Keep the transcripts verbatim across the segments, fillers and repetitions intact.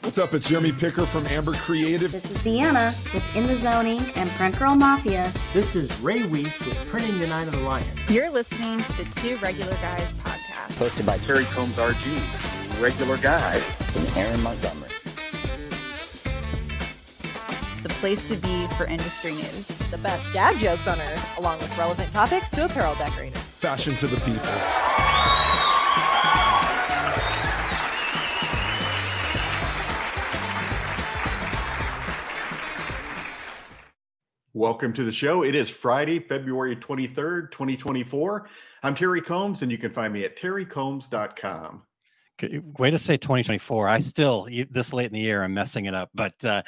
What's up? It's Jeremy Picker from Amber Creative. This is Deanna with In the Zoning and Print Girl Mafia. This is Ray Weiss with Printing the Night of the Lion. You're listening to the Two Regular Guys podcast. Hosted by Terry Combs R G, Regular Guy, and Aaron Montgomery. The place to be for industry news. The best dad jokes on earth, along with relevant topics to apparel decorators. Fashion to the people. Welcome to the show. It is Friday, February twenty-third, twenty twenty-four. I'm Terry Combs, and you can find me at terry combs dot com. Way to say twenty twenty-four. I still, this late in the year, I'm messing it up. But uh,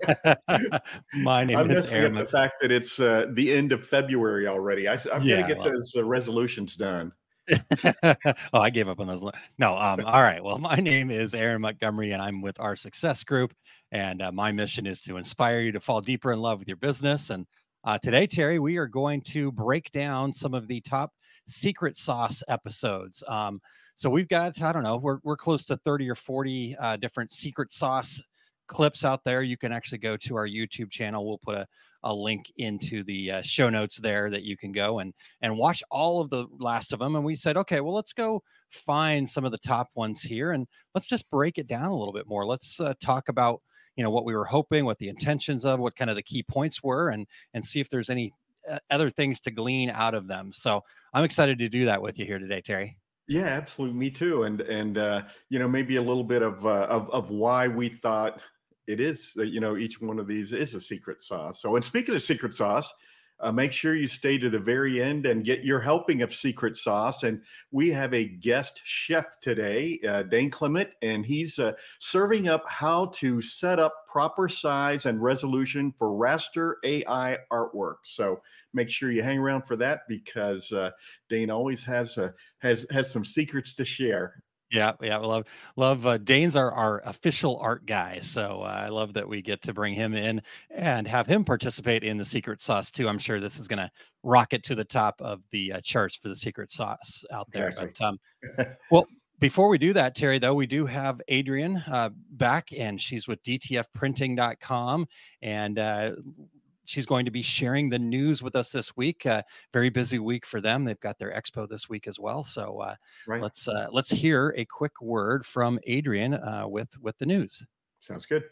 my name I'm is Aaron. The fact that it's uh, the end of February already. I, I'm yeah, going to get well. those uh, resolutions done. oh, I gave up on those. No, um, all right. Well, my name is Aaron Montgomery, and I'm with Our Success Group. And uh, my mission is to inspire you to fall deeper in love with your business. And uh, today, Terry, we are going to break down some of the top secret sauce episodes. Um, so we've got, I don't know, we're we're close to thirty or forty uh, different secret sauce clips out there. You can actually go to our YouTube channel. We'll put a, a link into the uh, show notes there that you can go and and watch all of the last of them. And we said, okay, well, let's go find some of the top ones here and let's just break it down a little bit more. Let's uh, talk about, you know, what we were hoping, what the intentions of, what kind of the key points were, and and see if there's any uh, other things to glean out of them. So I'm excited to do that with you here today, Terry. Yeah, absolutely. Me too. And, and uh, you know, maybe a little bit of, uh, of, of why we thought it is, uh, you know, each one of these is a secret sauce. So, and speaking of secret sauce, uh, make sure you stay to the very end and get your helping of secret sauce. And we have a guest chef today, uh, Dane Clement, and he's uh, serving up how to set up proper size and resolution for raster A I artwork. So make sure you hang around for that because uh, Dane always has uh, has has some secrets to share. Yeah, yeah, we love love. Uh, Dane's our our official art guy, so uh, I love that we get to bring him in and have him participate in the secret sauce too. I'm sure this is going to rocket to the top of the uh, charts for the secret sauce out there. Exactly. But um, well, before we do that, Terry, though, we do have Adrienne uh, back, and she's with D T F printing dot com, and uh, she's going to be sharing the news with us this week. Uh, very busy week for them. They've got their expo this week as well. So uh, right. let's uh, let's hear a quick word from Adrienne uh, with with the news. Sounds good.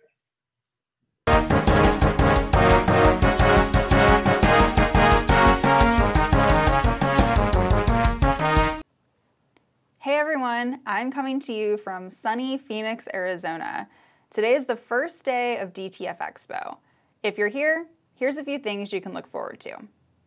Hey everyone, I'm coming to you from sunny Phoenix, Arizona. Today is the first day of D T F Expo. If you're here, here's a few things you can look forward to.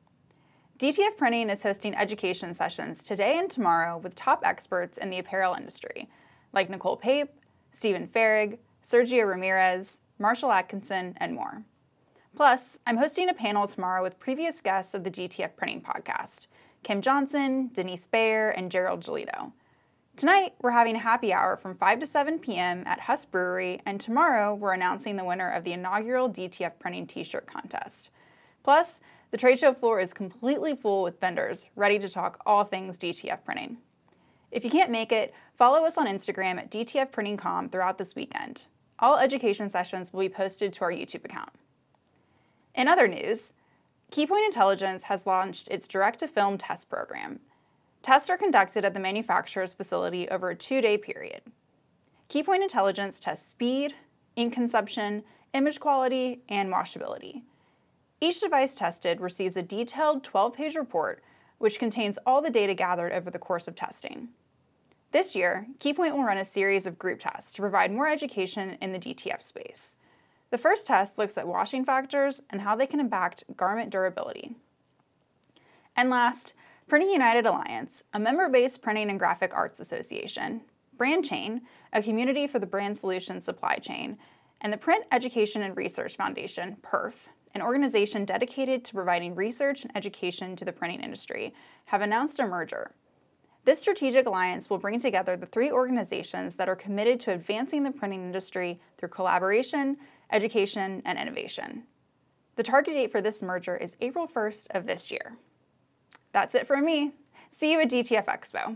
D T F Printing is hosting education sessions today and tomorrow with top experts in the apparel industry, like Nicole Pape, Stephen Farrig, Sergio Ramirez, Marshall Atkinson, and more. Plus, I'm hosting a panel tomorrow with previous guests of the D T F Printing podcast, Kim Johnson, Denise Bayer, and Gerald Gelito. Tonight, we're having a happy hour from five to seven p.m. at Huss Brewery, and tomorrow we're announcing the winner of the inaugural D T F Printing t-shirt contest. Plus, the trade show floor is completely full with vendors ready to talk all things D T F printing. If you can't make it, follow us on Instagram at D T F Printing dot com throughout this weekend. All education sessions will be posted to our YouTube account. In other news, Keypoint Intelligence has launched its direct-to-film test program. Tests are conducted at the manufacturer's facility over a two-day period. Keypoint Intelligence tests speed, ink consumption, image quality, and washability. Each device tested receives a detailed twelve-page report which contains all the data gathered over the course of testing. This year, Keypoint will run a series of group tests to provide more education in the D T F space. The first test looks at washing factors and how they can impact garment durability. And last, Printing United Alliance, a member-based printing and graphic arts association, BrandChain, a community for the brand solutions supply chain, and the Print Education and Research Foundation, P E R F, an organization dedicated to providing research and education to the printing industry, have announced a merger. This strategic alliance will bring together the three organizations that are committed to advancing the printing industry through collaboration, education, and innovation. The target date for this merger is April first of this year. That's it from me. See you at D T F Expo.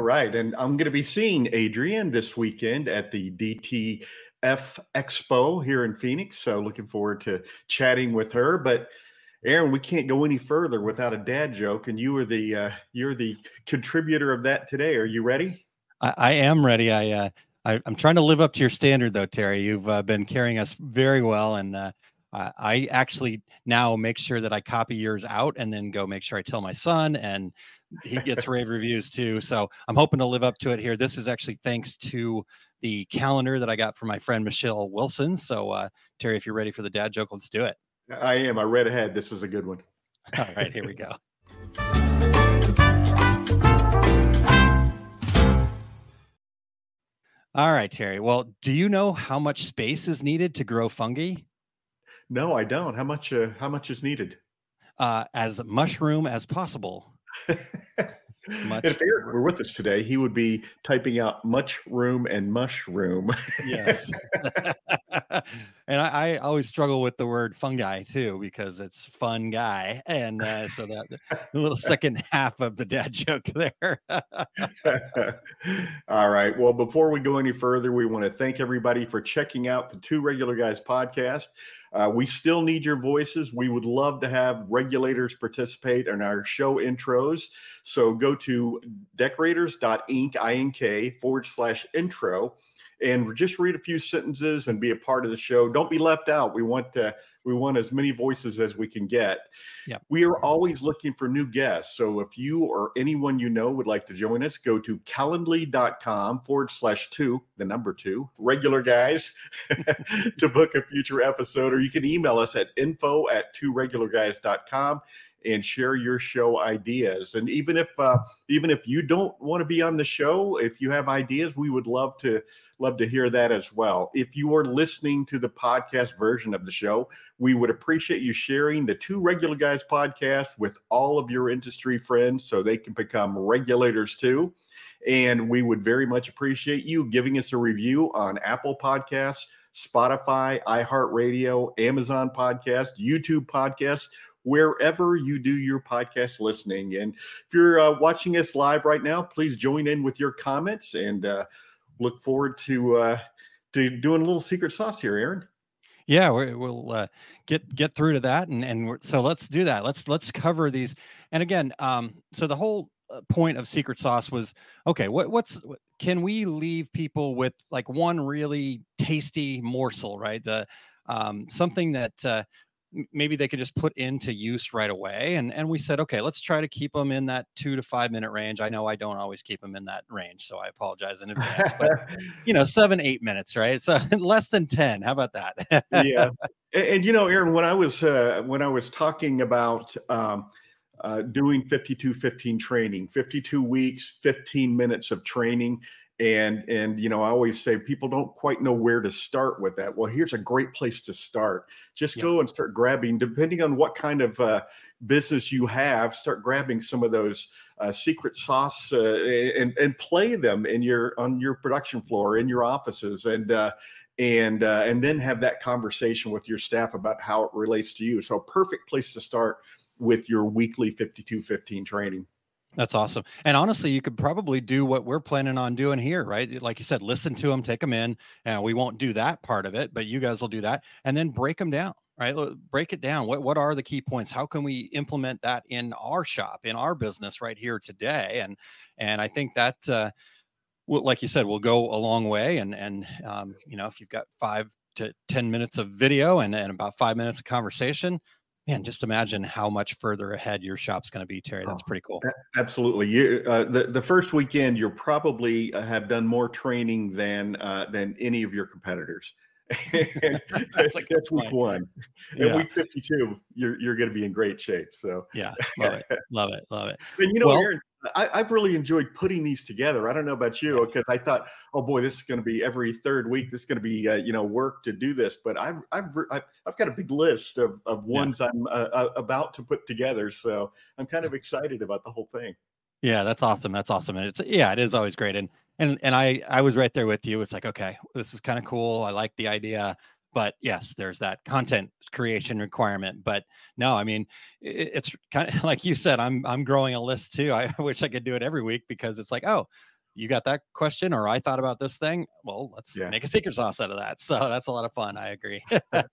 right. And I'm going to be seeing Adrienne this weekend at the D T F Expo here in Phoenix. So looking forward to chatting with her. But Aaron, we can't go any further without a dad joke. And you are the uh, you're the contributor of that today. Are you ready? I, I am ready. I, uh, I I'm trying to live up to your standard, though, Terry. You've uh, been carrying us very well, and uh, I, I actually now make sure that I copy yours out and then go make sure I tell my son, and he gets rave reviews too. So I'm hoping to live up to it here. This is actually thanks to the calendar that I got from my friend Michelle Wilson. So uh, Terry, if you're ready for the dad joke, let's do it. I am. I read ahead. This is a good one. All right, here we go. All right, Terry. Well, do you know how much space is needed to grow fungi? No, I don't. How much? Uh, how much is needed? Uh, as mushroom as possible. Much if Eric were with us today, he would be typing out much room and mushroom. Yes. And I, I always struggle with the word fungi too, because it's fun guy. And uh, so that the little second half of the dad joke there. All right. Well, before we go any further, we want to thank everybody for checking out the Two Regular Guys podcast. Uh, we still need your voices. We would love to have regulators participate in our show intros. So go to decorators dot inc forward slash intro and just read a few sentences and be a part of the show. Don't be left out. We want to, we want as many voices as we can get. Yep. We are always looking for new guests. So if you or anyone you know would like to join us, go to calendly.com forward slash two, the number two, regular guys, to book a future episode, or you can email us at info at two regular guys dot com and share your show ideas. And even if uh, even if you don't want to be on the show, if you have ideas, we would love to love to hear that as well. If you are listening to the podcast version of the show, we would appreciate you sharing the Two Regular Guys podcast with all of your industry friends so they can become regulators too. And we would very much appreciate you giving us a review on Apple Podcasts, Spotify, iHeartRadio, Amazon Podcasts, YouTube Podcasts, wherever you do your podcast listening. And if you're uh, watching us live right now, please join in with your comments, and uh, look forward to uh, to doing a little secret sauce here, Aaron. Yeah, we, we'll uh, get get through to that, and and we're, so let's do that. Let's let's cover these. And again, um, so the whole point of secret sauce was, okay, what what's can we leave people with like one really tasty morsel, right? The um, something that uh, maybe they could just put into use right away. And, and we said, okay, let's try to keep them in that two to five minute range. I know I don't always keep them in that range, so I apologize in advance, but you know, seven, eight minutes, right? So less than ten. How about that? Yeah. And, and, you know, Aaron, when I was, uh, when I was talking about, um, uh, doing fifty-two fifteen training, fifty-two weeks, fifteen minutes of training, And, and, you know, I always say people don't quite know where to start with that. Well, here's a great place to start. Just Yeah. go and start grabbing, depending on what kind of uh, business you have, start grabbing some of those uh, secret sauce uh, and, and play them in your, on your production floor, in your offices, and, uh, and, uh, and then have that conversation with your staff about how it relates to you. So perfect place to start with your weekly fifty-two fifteen training. That's awesome. And honestly, you could probably do what we're planning on doing here, right? Like you said, listen to them, take them in, and we won't do that part of it, but you guys will do that, and then break them down, right? Break it down. What, what are the key points? How can we implement that in our shop, in our business right here today? And, and I think that, uh, well, like you said, will go a long way. And, and, um, you know, if you've got five to ten minutes of video and, and about five minutes of conversation, man, just imagine how much further ahead your shop's going to be, Terry. That's pretty cool. Absolutely. You, uh, the, the first weekend, you'll probably uh, have done more training than uh, than any of your competitors. that's like that's week one. And Yeah. week fifty-two, you're you're going to be in great shape. So Yeah, love it, love it, love it. And you know, Well- Aaron, I, I've really enjoyed putting these together. I don't know about you, because I thought, oh boy, this is going to be every third week. This is going to be, uh, you know, work to do this. But I've I've I've, I've got a big list of of ones I'm uh, uh, about to put together. So I'm kind of excited about the whole thing. Yeah, that's awesome. That's awesome. And it's, yeah, it is always great. And, and, and I, I was right there with you. It's like, okay, this is kind of cool. I like the idea, but yes, there's that content creation requirement. But no, I mean, it, it's kind of like you said, I'm, I'm growing a list too. I wish I could do it every week, because it's like, oh, you got that question, or I thought about this thing. Well, let's Yeah. make a secret sauce out of that. So that's a lot of fun. I agree. Well,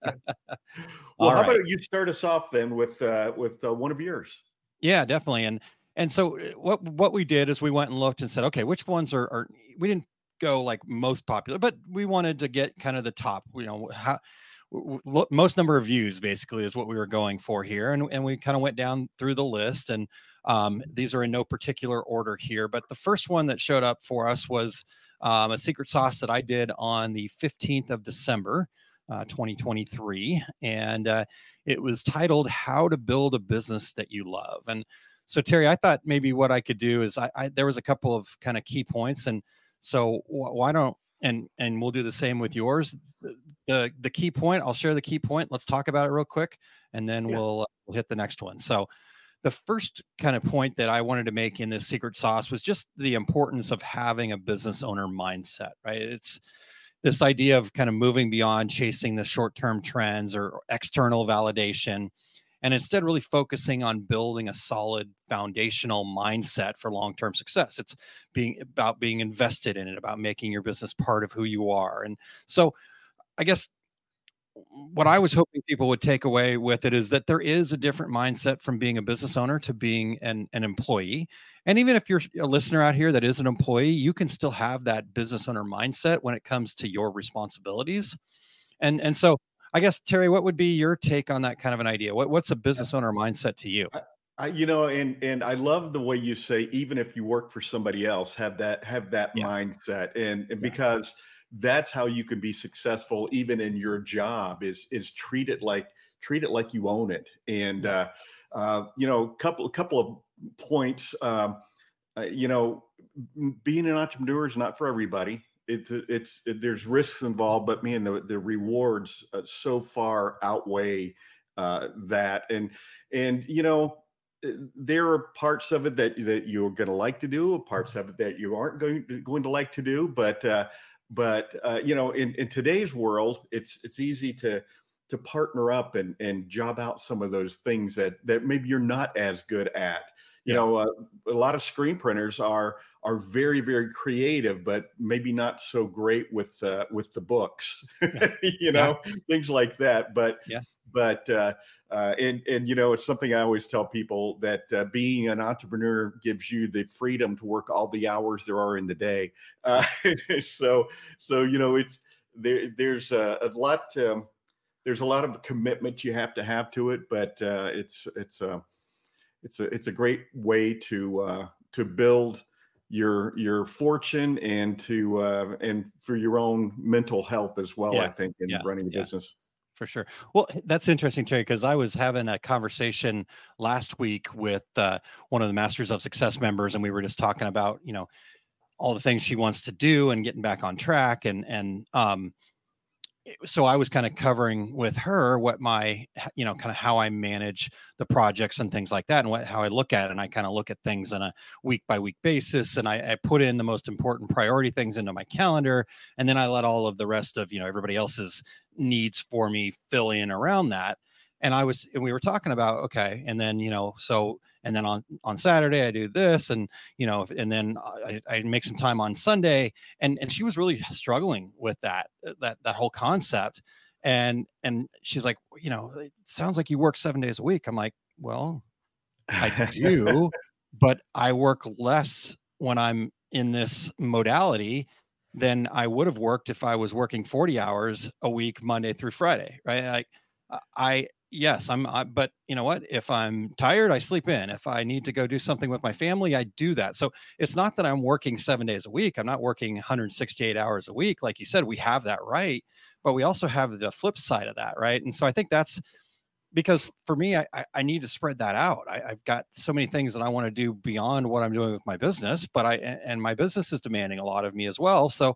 All how right. about you start us off then with uh, with uh, one of yours? Yeah, definitely. And and so uh, what what we did is we went and looked and said, okay, which ones are, are we didn't go like most popular, but we wanted to get kind of the top, you know, how w- w- most number of views basically is what we were going for here. And, and we kind of went down through the list, and um, these are in no particular order here. But the first one that showed up for us was um, a secret sauce that I did on the fifteenth of December, uh, twenty twenty-three. And uh, it was titled How to Build a Business That You Love. And so, Terry, I thought maybe what I could do is I, I there was a couple of kind of key points. And so wh- why don't, and, and we'll do the same with yours. The, the, the key point, I'll share the key point. Let's talk about it real quick, and then Yeah. we'll, we'll hit the next one. So the first kind of point that I wanted to make in this secret sauce was just the importance of having a business owner mindset, right? It's this idea of kind of moving beyond chasing the short-term trends or external validation, and instead really focusing on building a solid foundational mindset for long-term success. It's being about being invested in it, about making your business part of who you are. And so I guess what I was hoping people would take away with it is that there is a different mindset from being a business owner to being an, an employee. And even if you're a listener out here that is an employee, you can still have that business owner mindset when it comes to your responsibilities. And, and so I guess, Terry, what would be your take on that kind of an idea? What, what's a business owner mindset to you? I, you know, and and I love the way you say, even if you work for somebody else, have that have that Yeah. mindset, and, and Yeah. because that's how you can be successful, even in your job. Is is treat it like treat it like you own it, and uh, uh, you know, couple couple of points. Um, uh, you know, m- being an entrepreneur is not for everybody. It's it's it, there's risks involved, but man, the the rewards uh, so far outweigh uh, that, and and you know, uh, there are parts of it that that you're going to like to do, parts of it that you aren't going to, going to like to do. But uh, but uh, you know, in, in today's world, it's it's easy to to partner up and and job out some of those things that that maybe you're not as good at. You Yeah. know, uh, a lot of screen printers are are very very creative, but maybe not so great with uh, with the books. Yeah. you Yeah. know, things like that. But Yeah. but uh, uh, and and you know, it's something I always tell people that uh, being an entrepreneur gives you the freedom to work all the hours there are in the day. Uh, so so you know, it's there. There's a, a lot. Um, there's a lot of commitment you have to have to it, but uh, it's it's uh, it's a it's a great way to uh, to build your your fortune and to uh, and for your own mental health as well. I Yeah. think in Yeah. running a Yeah. business. For sure. Well, that's interesting, Terry, because I was having a conversation last week with uh, one of the Masters of Success members, and we were just talking about, you know, all the things she wants to do and getting back on track. And, and, um, it- so I was kind of covering with her what my, h- you know, kind of how I manage the projects and things like that, and what, how I look at it. And I kind of look at things on a week by week basis. And I, I put in the most important priority things into my calendar. And then I let all of the rest of, you know, everybody else's needs for me fill in around that. And I was, and we were talking about, okay. And then, you know, so, and then on, on Saturday I do this, and, you know, and then I, I make some time on Sunday. And, and she was really struggling with that, that, that whole concept. And, and she's like, you know, it sounds like you work seven days a week. I'm like, well, I do, but I work less when I'm in this modality than I would have worked if I was working forty hours a week, Monday through Friday. Right. Like I, I yes, I'm, I, but you know what, if I'm tired, I sleep in. If I need to go do something with my family, I do that. So it's not that I'm working seven days a week. I'm not working one hundred sixty-eight hours a week. Like you said, we have that right, but we also have the flip side of that. Right. And so I think that's, because for me, I, I I need to spread that out. I, I've got so many things that I want to do beyond what I'm doing with my business, but I, and my business is demanding a lot of me as well. So,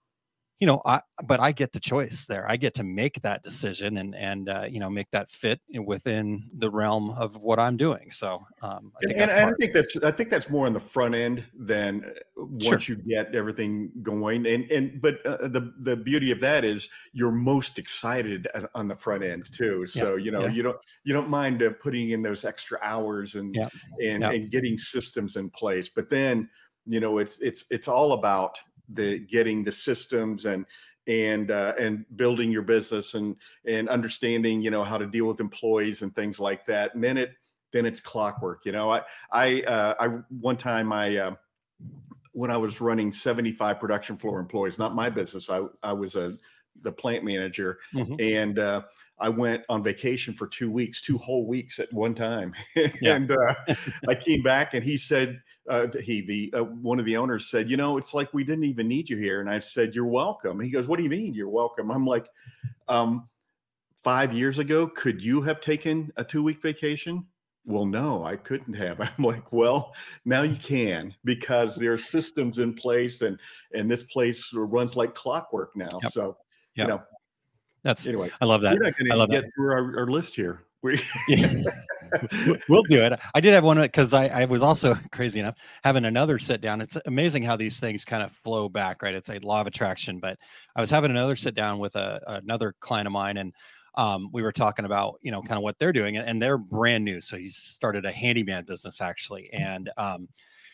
you know, I, but I get the choice there. I get to make that decision and, and, uh, you know, make that fit within the realm of what I'm doing. So, um, I think And, that's and I part think that's I think that's more on the front end than uh, once you get everything going. And and but uh, the the beauty of that is you're most excited at- on the front end too. So you know yeah. you don't you don't mind uh, putting in those extra hours and Yeah. and Yeah. and getting systems in place. But then you know, it's it's it's all about the getting the systems and and uh, and building your business and and understanding, you know, how to deal with employees and things like that. And then it then it's clockwork. You know, I I uh, I one time I uh, when I was running seventy-five production floor employees, not my business. I I was a the plant manager, mm-hmm. and uh, I went on vacation for two weeks, two whole weeks at one time. Yeah. and uh, I came back, and he said, uh, he, the uh, one of the owners said, you know, it's like we didn't even need you here. And I said, you're welcome. And he goes, what do you mean you're welcome? I'm like, um, five years ago, could you have taken a two week vacation? Well, no, I couldn't have. I'm like, well, now you can, because there are systems in place, and and this place runs like clockwork now. Yep. So, yep. you know, that's anyway. I love that. We're not going I love to get that. through our, our list here. We Yeah. We'll do it. I did have one because I, I was also crazy enough having another sit down. It's amazing how these things kind of flow back, right? It's a law of attraction. But I was having another sit down with a, another client of mine, and um, we were talking about, you know, kind of what they're doing, and, and they're brand new. So he's started a handyman business actually, and um,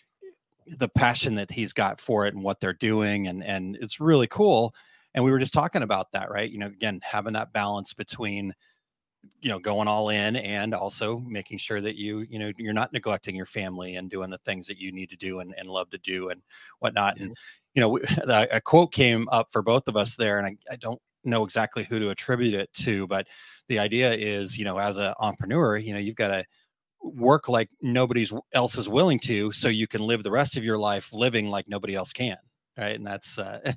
the passion that he's got for it and what they're doing, and and it's really cool. And we were just talking about that, right? You know, again, having that balance between, you know, going all in and also making sure that you, you know, you're not neglecting your family and doing the things that you need to do and, and love to do and whatnot. Mm-hmm. And, you know, a quote came up for both of us there, and I, I don't know exactly who to attribute it to, but the idea is, you know, as an entrepreneur, you know, you've got to work like nobody else is willing to, so you can live the rest of your life living like nobody else can. Right. And that's, uh,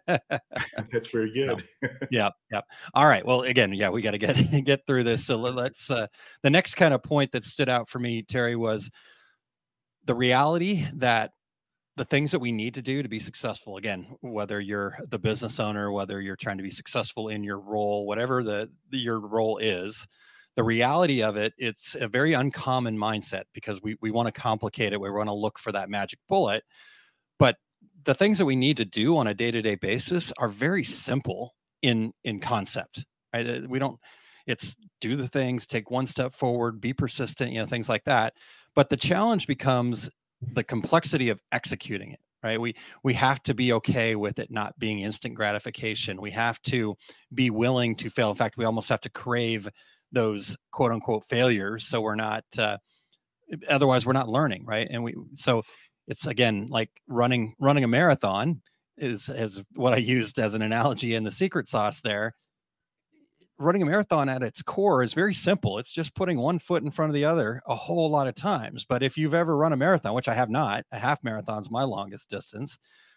that's very good. Yeah. Yeah. All right. Well, again, yeah, we got to get, get through this. So let's, uh, the next kind of point that stood out for me, Terry, was the reality that the things that we need to do to be successful, again, whether you're the business owner, whether you're trying to be successful in your role, whatever the, the your role is, the reality of it, it's a very uncommon mindset, because we, we want to complicate it. We want to look for that magic bullet, but the things that we need to do on a day-to-day basis are very simple in, in concept, right? We don't, it's do the things, take one step forward, be persistent, you know, things like that. But the challenge becomes the complexity of executing it, right? We, we have to be okay with it not being instant gratification. We have to be willing to fail. In fact, we almost have to crave those quote unquote failures. So we're not, uh, otherwise we're not learning. Right. And we, so it's, again, like running, running a marathon is, is what I used as an analogy in the secret sauce there. Running a marathon at its core is very simple. It's just putting one foot in front of the other a whole lot of times. But if you've ever run a marathon, which I have not, a half marathon's my longest distance.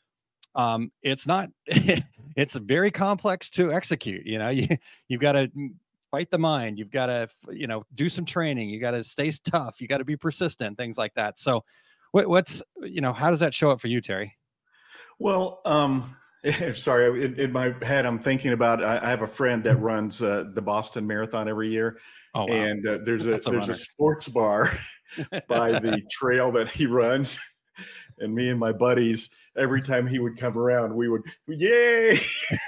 Um, it's not, it's very complex to execute. You know, you, you've got to fight the mind. You've got to, you know, do some training. You got to stay tough. You got to be persistent, things like that. So what, what's, you know, how does that show up for you, Terry? Well, um, sorry, in, in my head, I'm thinking about, I, I have a friend that runs uh, the Boston Marathon every year. Oh, wow. And uh, there's a, That's a there's runner. a sports bar by the trail that he runs. And me and my buddies, every time he would come around, we would, yay.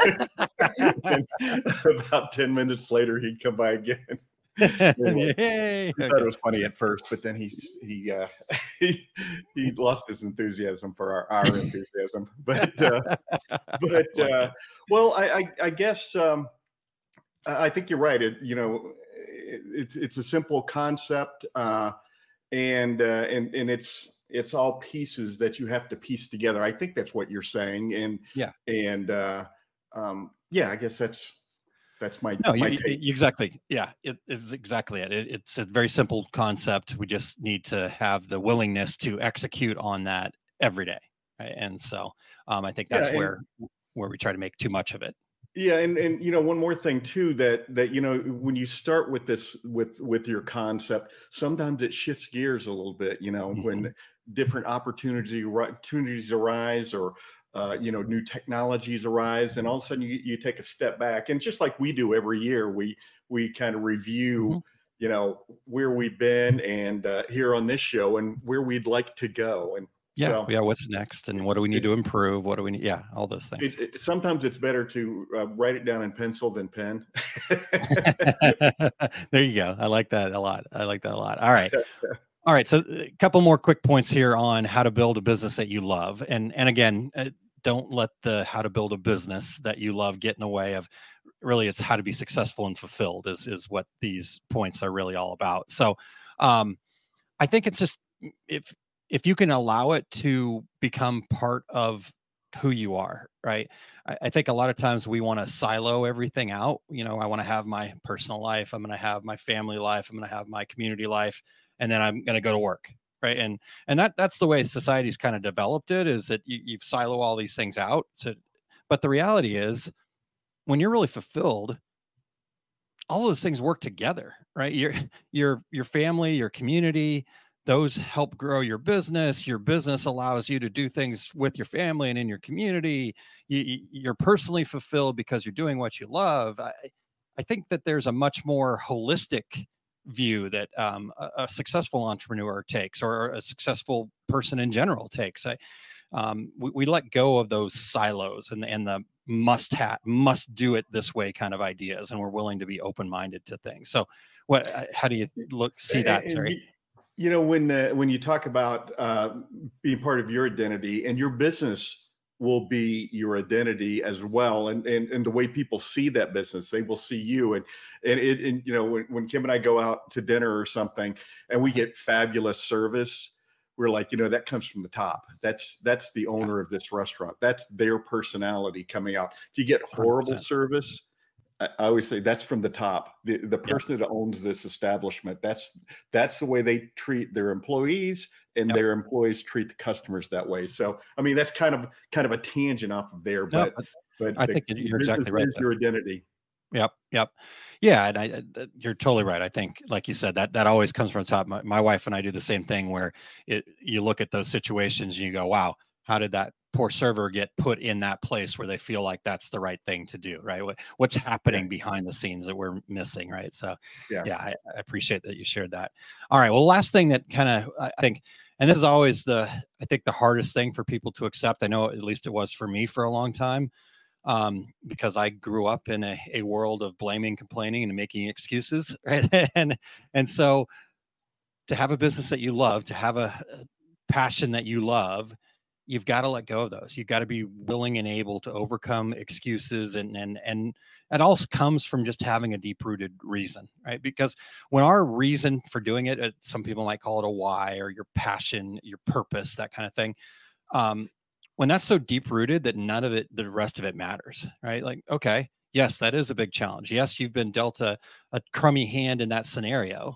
And about ten minutes later, he'd come by again. Anyway, Yay. we thought it was funny at first, but then he's he uh, he he lost his enthusiasm for our, our enthusiasm. But uh, but uh, well, I I, I guess um, I think you're right. It you know it, it's it's a simple concept, uh, and uh, and and it's it's all pieces that you have to piece together. I think that's what you're saying, and yeah, and uh, um, yeah, I guess that's. That's my, no, my you, take. You, exactly. Yeah, it is exactly it. it. It's a very simple concept. We just need to have the willingness to execute on that every day. Right? And so um, I think that's yeah, and, where where we try to make too much of it. Yeah, and and you know, one more thing too, that that you know, when you start with this with with your concept, sometimes it shifts gears a little bit. You know, mm-hmm. when different opportunities opportunities arise, or Uh, you know, new technologies arise, and all of a sudden you, you take a step back, and just like we do every year, we we kind of review, mm-hmm. you know, where we've been, and uh, here on this show, and where we'd like to go, and yeah, so, yeah, what's next, and what do we need it, to improve? What do we need? Yeah, all those things. It, it, sometimes it's better to uh, write it down in pencil than pen. There you go. I like that a lot. I like that a lot. All right. All right. So a couple more quick points here on how to build a business that you love. And, and again, uh, don't let the how to build a business that you love get in the way of really it's how to be successful and fulfilled is, is what these points are really all about. So um, I think it's just, if, if you can allow it to become part of who you are, right? I, I think a lot of times we want to silo everything out. You know, I want to have my personal life. I'm going to have my family life. I'm going to have my community life, and then I'm going to go to work. Right. And, and that, that's the way society's kind of developed it, is that you, you silo all these things out. So, but the reality is when you're really fulfilled, all of those things work together, right? Your, your, your family, your community, those help grow your business. Your business allows you to do things with your family and in your community. You, you're personally fulfilled because you're doing what you love. I, I think that there's a much more holistic view that um, a, a successful entrepreneur takes, or a successful person in general takes. I, um, we, we let go of those silos and, and the must have, must do it this way kind of ideas. And we're willing to be open-minded to things. So what, how do you look, see that, Terry? You know, when, uh, when you talk about uh, being part of your identity, and your business will be your identity as well. And, and, and the way people see that business, they will see you. And, and it, and, you know, when, when Kim and I go out to dinner or something and we get fabulous service, we're like, you know, that comes from the top. That's, that's the owner of this restaurant. That's their personality coming out. If you get horrible one hundred percent service, I always say that's from the top. The the person yep. that owns this establishment, that's that's the way they treat their employees, and yep. their employees treat the customers that way. So, I mean, that's kind of kind of a tangent off of there, but no, but I the, think you're exactly right. Your identity. Yep. Yep. Yeah. And I, you're totally right. I think, like you said, that, that always comes from the top. My, my wife and I do the same thing, where it, you look at those situations and you go, wow, how did that poor server get put in that place where they feel like that's the right thing to do? Right. What, what's happening yeah. behind the scenes that we're missing? Right. So yeah, yeah I, I appreciate that you shared that. All right. Well, last thing that kind of, I think, and this is always the, I think the hardest thing for people to accept. I know at least it was for me for a long time. Um, because I grew up in a, a world of blaming, complaining, and making excuses. Right. and, and so to have a business that you love, to have a, a passion that you love, you've got to let go of those. You've got to be willing and able to overcome excuses. And, and, and it also comes from just having a deep rooted reason, right? Because when our reason for doing it, uh, some people might call it a why, or your passion, your purpose, that kind of thing. Um, when that's so deep rooted that none of it, the rest of it matters, right? Like, okay, yes, that is a big challenge. Yes, you've been dealt a, a crummy hand in that scenario.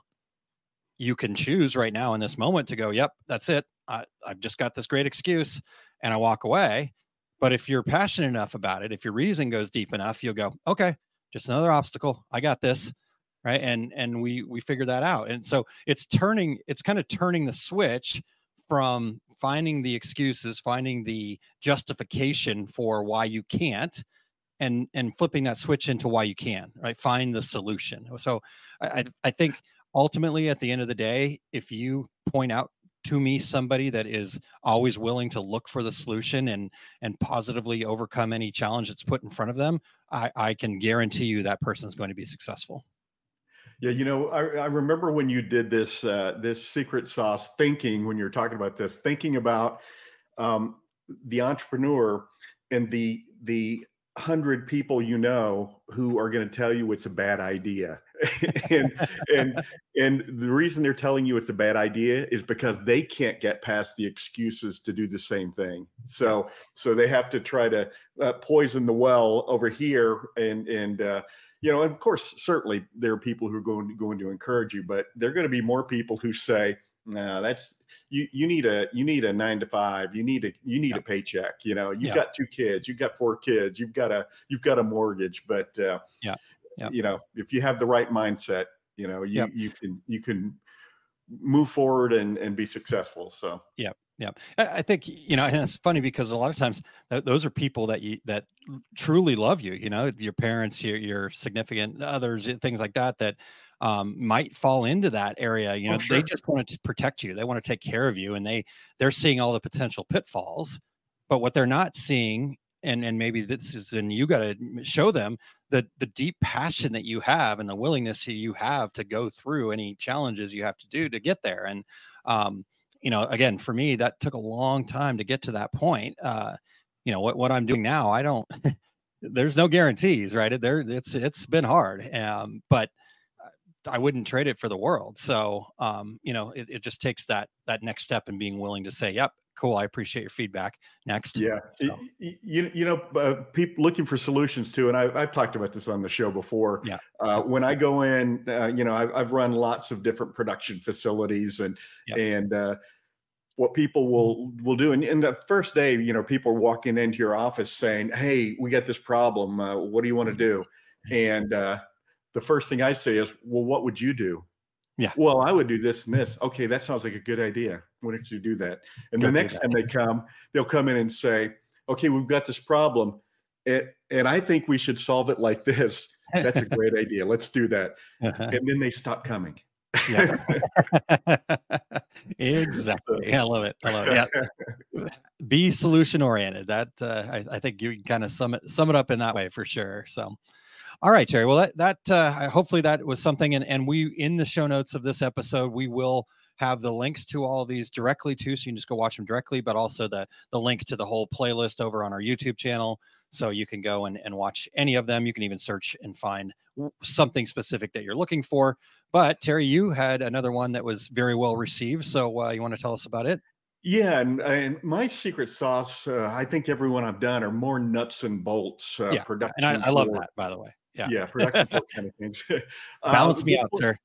You can choose right now in this moment to go, yep, that's it. I, I've just got this great excuse, and I walk away. But if you're passionate enough about it, if your reason goes deep enough, you'll go, okay, just another obstacle. I got this. Right. And, and we, we figure that out. And so it's turning, it's kind of turning the switch from finding the excuses, finding the justification for why you can't, and, and flipping that switch into why you can, right? Find the solution. So I, I think ultimately at the end of the day, if you point out to me somebody that is always willing to look for the solution and, and positively overcome any challenge that's put in front of them, I, I can guarantee you that person's going to be successful. Yeah, you know, I, I remember when you did this uh, this secret sauce thinking, when you were talking about this, thinking about um, the entrepreneur and the the hundred people you know who are going to tell you it's a bad idea, and and and the reason they're telling you it's a bad idea is because they can't get past the excuses to do the same thing. So so they have to try to uh, poison the well over here, and and. Uh, You know, and of course, certainly there are people who are going to, going to encourage you, but there are going to be more people who say, "No, that's you. You need a you need a nine to five. You need a you need yeah. a paycheck. You know, you've yeah. got two kids, you've got four kids, you've got a you've got a mortgage. But uh, yeah, yeah. you know, if you have the right mindset, you know, you yep. you can you can move forward and and be successful. So yeah. Yeah, I think, you know, and it's funny because a lot of times th- those are people that you that truly love you, you know, your parents, your your significant others, things like that, that um, might fall into that area. You know, oh, sure. They just want to protect you. They want to take care of you, and they they're seeing all the potential pitfalls. But what they're not seeing, and and maybe this is, and you got to show them the the deep passion that you have and the willingness that you have to go through any challenges you have to do to get there. And um, you know, again, for me, that took a long time to get to that point. Uh, you know, what, what I'm doing now, I don't, there's no guarantees, right? There, it's, it's been hard, um, but I wouldn't trade it for the world. So, um, you know, it, it just takes that, that next step and being willing to say, yep, cool, I appreciate your feedback. Next. Yeah. So. You, you know, uh, people looking for solutions too. And I, I've talked about this on the show before. Yeah. Uh, when I go in, uh, you know, I've, I've run lots of different production facilities and, yep. and, uh, what people will will do. And in the first day, you know, people are walking into your office saying, hey, we got this problem. Uh, what do you want to do? And uh, the first thing I say is, well, what would you do? Yeah. Well, I would do this and this. Okay, that sounds like a good idea. Why don't you do that? And Go the next time they come, they'll come in and say, okay, we've got this problem. And, and I think we should solve it like this. That's a great idea. Let's do that. Uh-huh. And then they stop coming. Yeah. Exactly. Yeah, I love it. I love it. Yeah. Be solution oriented. That uh, I, I think you can kind of sum it sum it up in that way for sure. So, all right, Terry. Well, that that uh, hopefully that was something. And and we in the show notes of this episode, we will have the links to all of these directly too, so you can just go watch them directly. But also the the link to the whole playlist over on our YouTube channel, so you can go and and watch any of them. You can even search and find something specific that you're looking for. But Terry, you had another one that was very well received. So uh, you want to tell us about it? Yeah. And, and my secret sauce, uh, I think everyone I've done are more nuts and bolts uh, yeah. production. And I, I love that, by the way. Yeah. Yeah. Production for kind of things. Balance uh, me out, one, sir.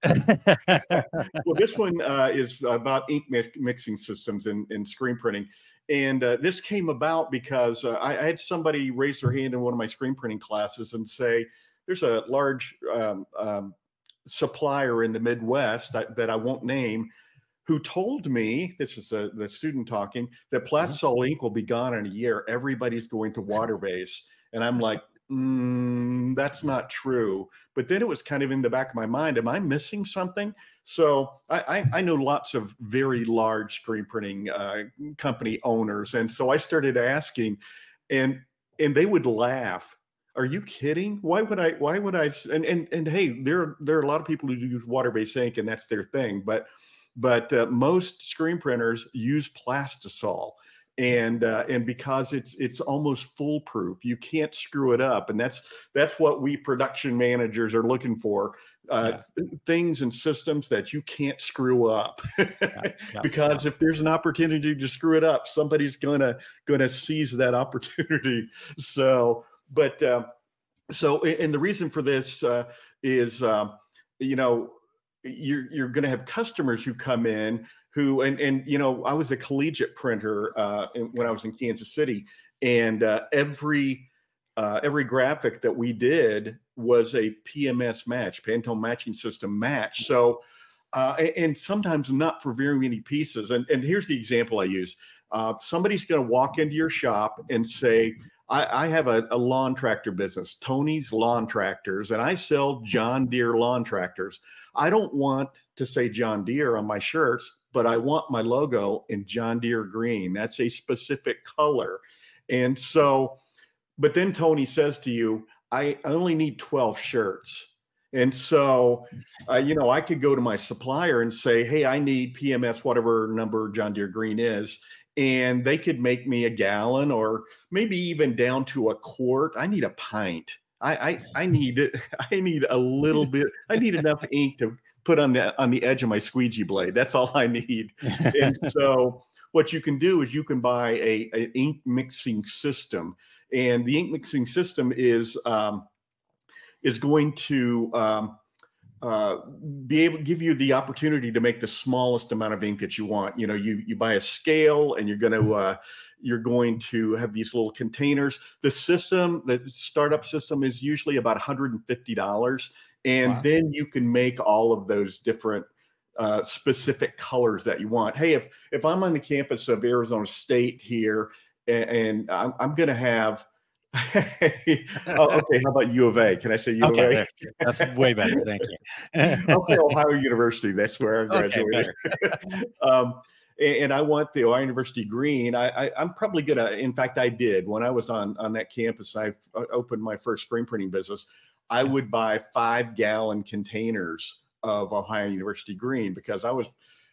Well, this one uh, is about ink mix, mixing systems and, and screen printing. And uh, this came about because uh, I, I had somebody raise their hand in one of my screen printing classes and say, there's a large um, um, supplier in the Midwest that, that I won't name, who told me, this is a, the student talking, that Plastisol ink will be gone in a year. Everybody's going to water base. And I'm like, mm, that's not true. But then it was kind of in the back of my mind, am I missing something? So I, I, I know lots of very large screen printing uh, company owners. And so I started asking, and and they would laugh. Are you kidding? Why would I, why would I, and, and, and hey, there, there are a lot of people who use water-based ink and that's their thing, but, but uh, most screen printers use Plastisol. And, uh, and because it's, it's almost foolproof, you can't screw it up. And that's, that's what we production managers are looking for, uh, yeah. things and systems that you can't screw up. yeah, yeah, because yeah. if there's an opportunity to screw it up, somebody's gonna, gonna seize that opportunity. So, But uh, so, and the reason for this uh, is, uh, you know, you're you're going to have customers who come in who, and and you know, I was a collegiate printer uh, when I was in Kansas City, and uh, every uh, every graphic that we did was a P M S match, Pantone Matching System match. So, uh, and sometimes not for very many pieces. And and here's the example I use. Uh, somebody's going to walk into your shop and say, I, I have a, a lawn tractor business, Tony's Lawn Tractors, and I sell John Deere lawn tractors. I don't want to say John Deere on my shirts, but I want my logo in John Deere green. That's a specific color. And so, but then Tony says to you, I only need twelve shirts. And so, uh, you know, I could go to my supplier and say, hey, I need P M S, whatever number John Deere green is. And they could make me a gallon or maybe even down to a quart. I need a pint. I I, I need it. I need a little bit. I need enough ink to put on the on the edge of my squeegee blade. That's all I need. And so what you can do is you can buy a an ink mixing system, and the ink mixing system is um, is going to um, uh, be able to give you the opportunity to make the smallest amount of ink that you want. You know, you, you buy a scale and you're going to, uh, you're going to have these little containers. The system, the startup system is usually about one hundred fifty dollars. And wow. then you can make all of those different uh, specific colors that you want. Hey, if, if I'm on the campus of Arizona State here and, and I'm, I'm going to have, oh, okay, how about U of A? Can I say U okay, of A? That's way better. Thank you. Okay, Ohio University. That's where I graduated. Okay, um, and, and I want the Ohio University green. I, I, I'm probably going to, in fact, I did. When I was on, on that campus, I opened my first screen printing business. I would buy five gallon containers of Ohio University green because I was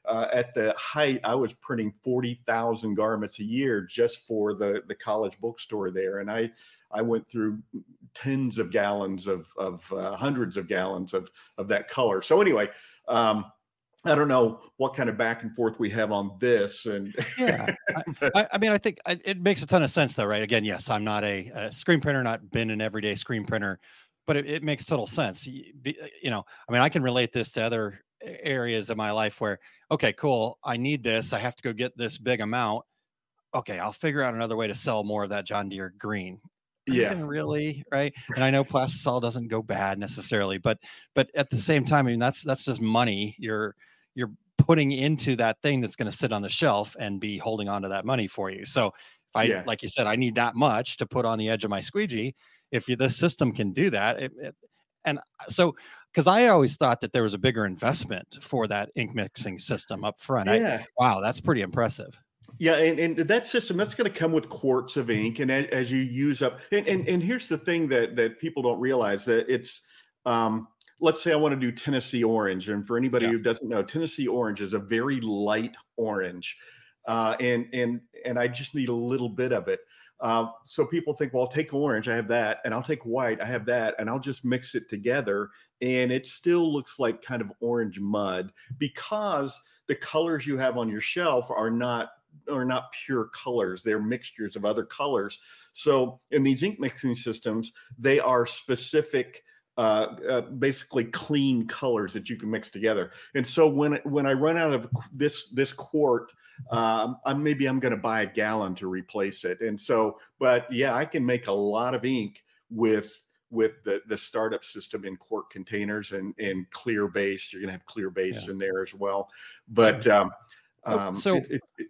uh, at the height, I was printing forty thousand garments a year just for the, the college bookstore there. And I, I went through tens of gallons of, of uh, hundreds of gallons of, of that color. So anyway, um, I don't know what kind of back and forth we have on this. And yeah, I, I mean, I think it makes a ton of sense though, right? Again, yes, I'm not a, a screen printer, not been an everyday screen printer, but it, it makes total sense. You know, I mean, I can relate this to other areas of my life where, okay, cool, I need this. I have to go get this big amount. Okay, I'll figure out another way to sell more of that John Deere green. Yeah, really, right. And I know Plastisol doesn't go bad necessarily, but but at the same time, I mean, that's that's just money you're you're putting into that thing that's going to sit on the shelf and be holding on to that money for you. So if I, yeah. like you said, I need that much to put on the edge of my squeegee. If you, this system can do that, it, it, and so because I always thought that there was a bigger investment for that ink mixing system up front. Yeah. I, wow, that's pretty impressive. Yeah, and, and that system, that's going to come with quarts of ink. And as, as you use up, and, and, and here's the thing that, that people don't realize, that it's, um, let's say I want to do Tennessee orange. And for anybody yeah. who doesn't know, Tennessee orange is a very light orange. Uh, and, and, and I just need a little bit of it. Uh, so people think, well, I'll take orange, I have that, and I'll take white, I have that, and I'll just mix it together. And it still looks like kind of orange mud, because the colors you have on your shelf are not are not pure colors. They're mixtures of other colors. So in these ink mixing systems, they are specific, uh, uh, basically clean colors that you can mix together. And so when, when I run out of this, this quart, um, I'm, maybe I'm going to buy a gallon to replace it. And so, but yeah, I can make a lot of ink with, with the, the startup system in quart containers and, and clear base. You're going to have clear base yeah. in there as well. But, um, um, so it, it, it,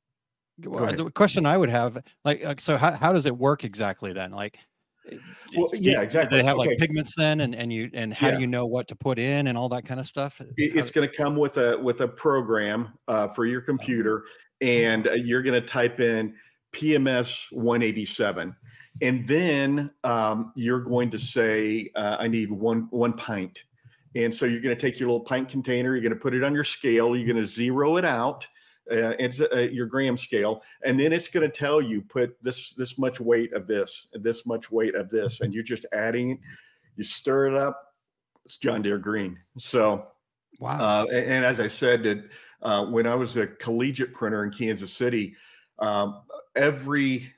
the question I would have, like, uh, so how, how does it work exactly then? Like, well, yeah, exactly. Do they have okay. like pigments then, and and you and how yeah. do you know what to put in and all that kind of stuff? It, it's going to come with a with a program uh, for your computer, and uh, you're going to type in P M S one eighty-seven, and then um, you're going to say, uh, I need one one pint, and so you're going to take your little pint container, you're going to put it on your scale, you're going to zero it out. Uh, it's uh, your gram scale, and then it's going to tell you put this this much weight of this, this much weight of this, and you're just adding. You stir it up. It's John Deere green. So, wow. Uh, and, and as I said, that uh, when I was a collegiate printer in Kansas City, um, every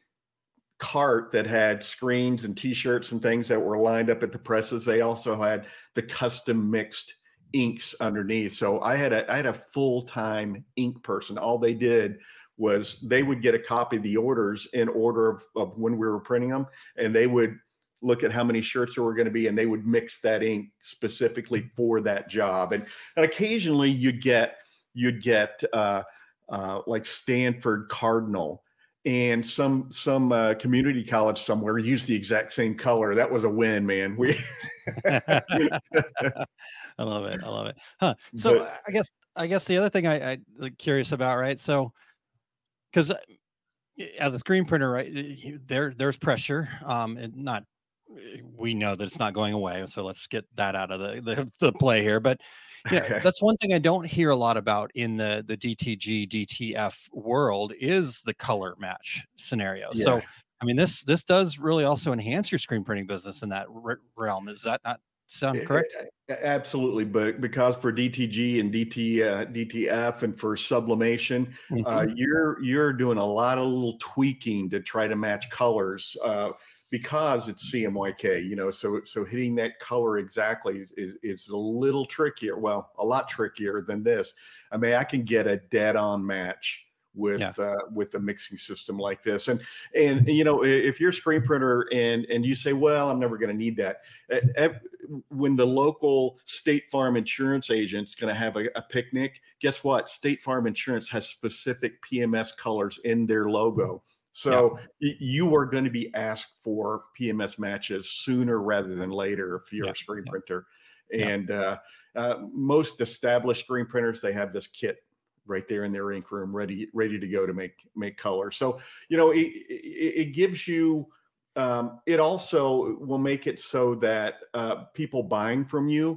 cart that had screens and T-shirts and things that were lined up at the presses, they also had the custom mixed inks underneath. So I had a I had a full-time ink person. All they did was they would get a copy of the orders in order of, of when we were printing them, and they would look at how many shirts there were going to be, and they would mix that ink specifically for that job. And, and occasionally you'd get you'd get uh, uh, like Stanford Cardinal and some some uh, community college somewhere used the exact same color. That was a win, man. We I love it. I love it. Huh. So But- I guess I guess the other thing I, I like curious about, right? So because as a screen printer, right, there there's pressure. Um, and not we know that it's not going away. So let's get that out of the the, the play here. But yeah, Okay. that's one thing I don't hear a lot about in the the D T G D T F world is the color match scenario. So Yeah. I mean, this this does really also enhance your screen printing business in that r- realm. Is that not sound correct? A- Absolutely, but because for D T G and D T uh, D T F and for sublimation, uh, Mhm. you're you're doing a lot of little tweaking to try to match colors uh, because it's C M Y K. You know, so so hitting that color exactly is, is is a little trickier. Well, a lot trickier than this. I mean, I can get a dead-on match with Yeah. uh, with a mixing system like this, and and you know, i- if you're a screen printer and and you say, well, I'm never going to need that. Uh, ev- when the local State Farm insurance agent's going to have a, a picnic, guess what? State Farm Insurance has specific P M S colors in their logo. So y- you are going to be asked for P M S matches sooner rather than later if you're Yeah. a screen Yeah. printer. Yeah. And uh, uh, most established screen printers, they have this kit right there in their ink room, ready ready to go to make make color. So you know, it, it, it gives you. Um, it also will make it so that uh, people buying from you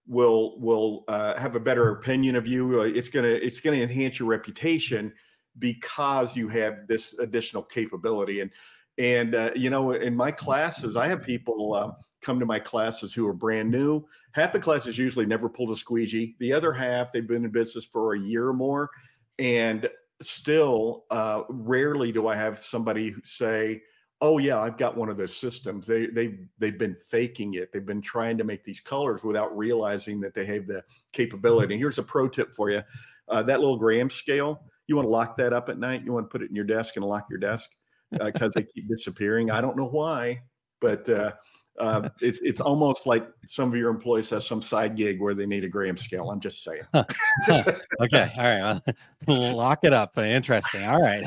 will will uh, have a better opinion of you. Uh, It's gonna it's gonna enhance your reputation because you have this additional capability. And and uh, you know, in my classes, I have people uh, come to my classes who are brand new. Half the classes usually never pulled a squeegee. The other half, they've been in business for a year or more, and still, uh, rarely do I have somebody say, "Oh yeah, I've got one of those systems." They they they've been faking it. They've been trying to make these colors without realizing that they have the capability. And here's a pro tip for you: uh, that little gram scale. You want to lock that up at night. You want to put it in your desk and lock your desk because uh, they keep disappearing. I don't know why, but uh, uh, it's it's almost like some of your employees have some side gig where they need a gram scale. I'm just saying. Okay, all right, well, lock it up. Interesting. All right.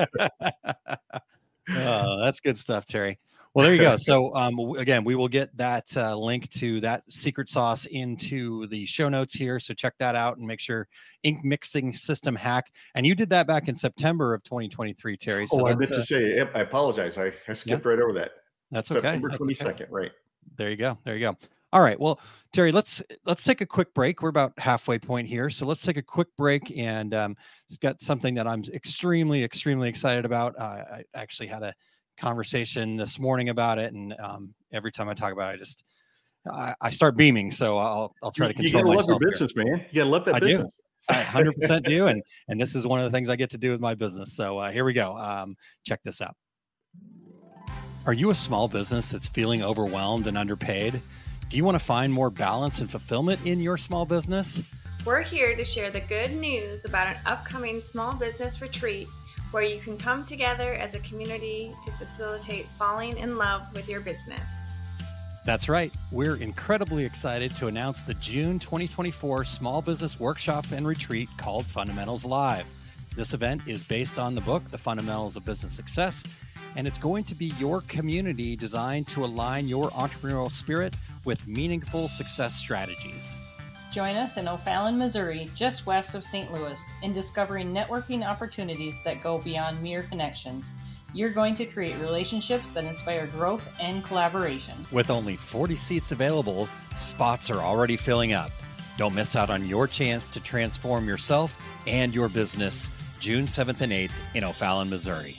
Oh, that's good stuff, Terry. Well, there you go. So um, w- again, we will get that uh, link to that secret sauce into the show notes here. So check that out and make sure ink mixing system hack. And you did that back in September of twenty twenty-three, Terry. So oh, I that's, meant uh, to say, yep, I apologize. I, I skipped right over that. that's okay. September That's okay. twenty-second, right? There you go. There you go. All right. Well, Terry, let's let's take a quick break. We're about halfway point here, so let's take a quick break. And um, it's got something that I'm extremely, extremely excited about. Uh, I actually had a conversation this morning about it, and um, every time I talk about it, I just I, I start beaming. So I'll I'll try to You control gotta love myself. your here. business, man. You gotta love that I do. business. I one hundred percent do, and and this is one of the things I get to do with my business. So uh, here we go. Um, check this out. Are you a small business that's feeling overwhelmed and underpaid? Do you want to find more balance and fulfillment in your small business? We're here to share the good news about an upcoming small business retreat where you can come together as a community to facilitate falling in love with your business. That's right. We're incredibly excited to announce the June twenty twenty-four Small Business Workshop and Retreat called Fundamentals Live. This event is based on the book, The Fundamentals of Business Success, and it's going to be your community designed to align your entrepreneurial spirit with meaningful success strategies. Join us in O'Fallon, Missouri, just west of Saint Louis, in discovering networking opportunities that go beyond mere connections. You're going to create relationships that inspire growth and collaboration. With only forty seats available, spots are already filling up. Don't miss out on your chance to transform yourself and your business June seventh and eighth in O'Fallon, Missouri.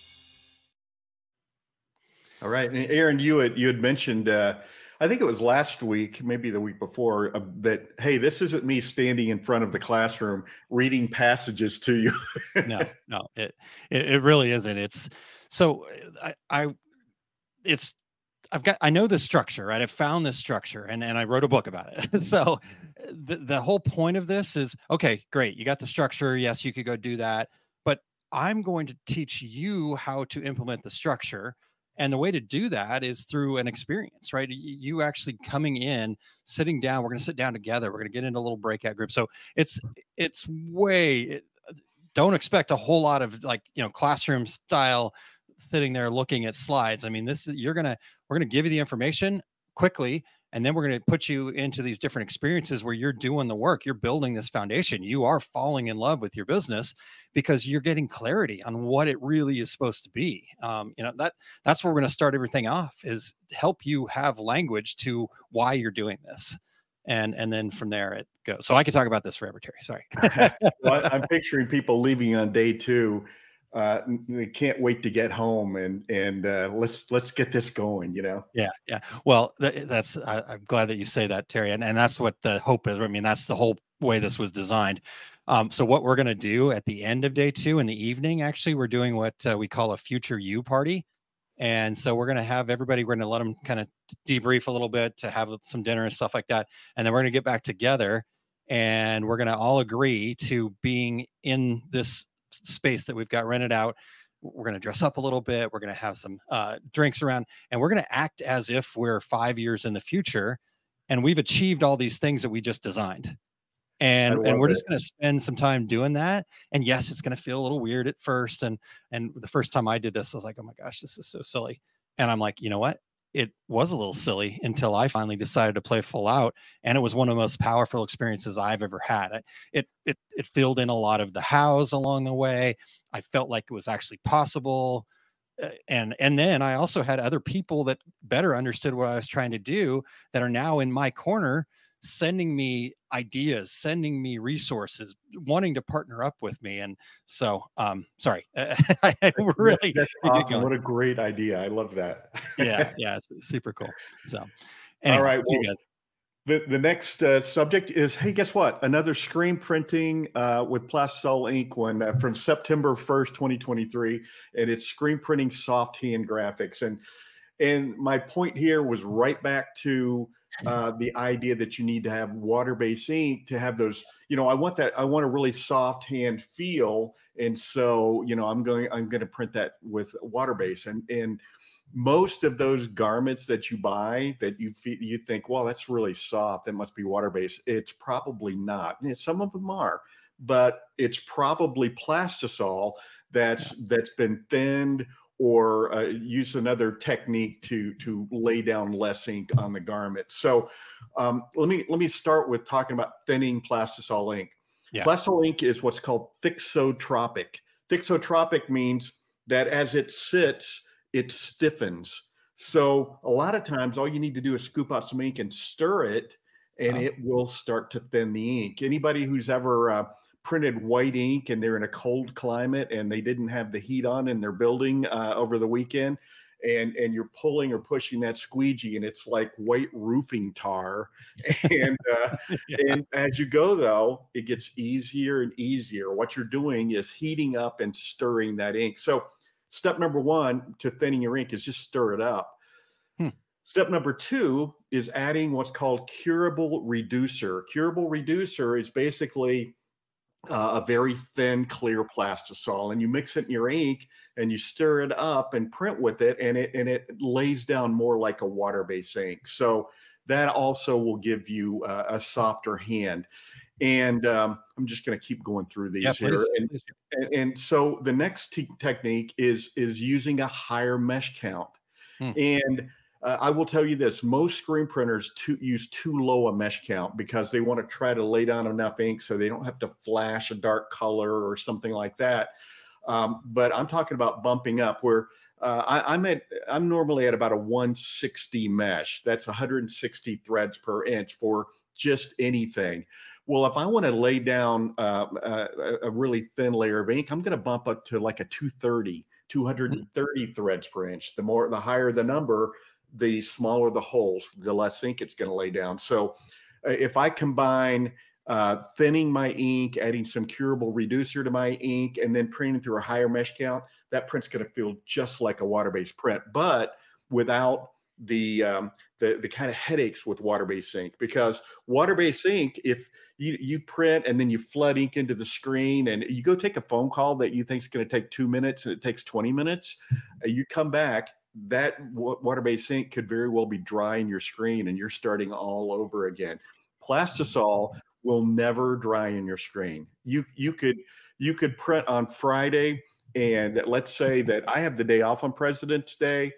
All right. And Aaron, you had you had mentioned uh I think it was last week, maybe the week before, uh, that, hey, this isn't me standing in front of the classroom reading passages to you. no, no, it, it it really isn't. It's so I, I it's I've got I know the structure, right? I found this structure and, and I wrote a book about it. So the, the whole point of this is, okay, great. You got the structure. Yes, you could go do that. But I'm going to teach you how to implement the structure. And the way to do that is through an experience, right? You actually coming in, sitting down, we're going to sit down together. We're going to get into a little breakout group. So it's, it's way, it, don't expect a whole lot of like, you know, classroom style sitting there looking at slides. I mean, this is, you're going to, we're going to give you the information quickly. And then we're going to put you into these different experiences where you're doing the work. You're building this foundation. You are falling in love with your business because you're getting clarity on what it really is supposed to be. Um, you know, that that's where we're going to start everything off, is help you have language to why you're doing this. And, and then from there it goes. So I could talk about this forever, Terry. Sorry. Well, I'm picturing people leaving on day two. Uh, they can't wait to get home and and uh, let's let's get this going. You know. Yeah, yeah. Well, th- that's I, I'm glad that you say that, Terry, and and that's what the hope is. I mean, that's the whole way this was designed. Um, so what we're going to do at the end of day two in the evening, actually, we're doing what uh, we call a future you party. And so we're going to have everybody, we're going to let them kind of debrief a little bit, to have some dinner and stuff like that. And then we're going to get back together and we're going to all agree to being in this space that we've got rented out. We're going to dress up a little bit. We're going to have some uh, drinks around, and we're going to act as if we're five years in the future and we've achieved all these things that we just designed. And, and we're just going to spend some time doing that. And yes, it's going to feel a little weird at first. And, and the first time I did this, I was like, oh my gosh, this is so silly. And I'm like, you know what? It was a little silly until I finally decided to play full out. And it was one of the most powerful experiences I've ever had. It, it, it filled in a lot of the hows along the way. I felt like it was actually possible. Uh, and, and then I also had other people that better understood what I was trying to do that are now in my corner, sending me ideas, sending me resources, wanting to partner up with me. And so, um, sorry, I really, that's awesome. What a great idea. I love that. yeah. Yeah. It's super cool. So anyway, all right. Well, you guys. The, the next uh, subject is, hey, guess what? Another screen printing uh, with Plastisol ink one uh, from September first, twenty twenty-three. And it's screen printing soft hand graphics. And, and my point here was right back to uh, the idea that you need to have water-based ink to have those, you know, I want that, I want a really soft hand feel. And so, you know, I'm going, I'm going to print that with water-based. And, and most of those garments that you buy that you feel, you think, well, that's really soft, that must be water-based. It's probably not. Some of them are, but it's probably Plastisol that's that's been thinned or uh, use another technique to to lay down less ink on the garment. So um, let me let me start with talking about thinning Plastisol ink. Yeah. Plastisol ink is what's called thixotropic. Thixotropic means that as it sits, it stiffens. So a lot of times all you need to do is scoop out some ink and stir it, and oh. it will start to thin the ink. Anybody who's ever uh, printed white ink and they're in a cold climate and they didn't have the heat on in their building uh, over the weekend, and, and you're pulling or pushing that squeegee and it's like white roofing tar. And, uh, yeah. and as you go though, it gets easier and easier. What you're doing is heating up and stirring that ink. So step number one to thinning your ink is just stir it up. Hmm. Step number two is adding what's called curable reducer. Curable reducer is basically uh, a very thin, clear Plastisol, and you mix it in your ink and you stir it up and print with it, and it and it lays down more like a water-based ink. So that also will give you uh, a softer hand. And um, I'm just going to keep going through these yeah, here. Please, and, please. And, and so the next te- technique is, is using a higher mesh count. Hmm. And uh, I will tell you this, most screen printers to, use too low a mesh count because they want to try to lay down enough ink so they don't have to flash a dark color or something like that. Um, but I'm talking about bumping up where uh, I, I'm at, I'm normally at about a one sixty mesh. That's one hundred sixty threads per inch for just anything. Well, if I want to lay down uh, a, a really thin layer of ink, I'm going to bump up to like a two thirty, two thirty mm-hmm. threads per inch. The more, the higher the number, the smaller the holes, the less ink it's going to lay down. So uh, if I combine uh, thinning my ink, adding some curable reducer to my ink, and then printing through a higher mesh count, that print's going to feel just like a water-based print, but without the um, the the kind of headaches with water-based ink. Because water-based ink, if you you print and then you flood ink into the screen and you go take a phone call that you think is going to take two minutes and it takes twenty minutes, you come back, that water-based ink could very well be dry in your screen and you're starting all over again. Plastisol will never dry in your screen. You you could you could print on Friday, and let's say that I have the day off on President's Day,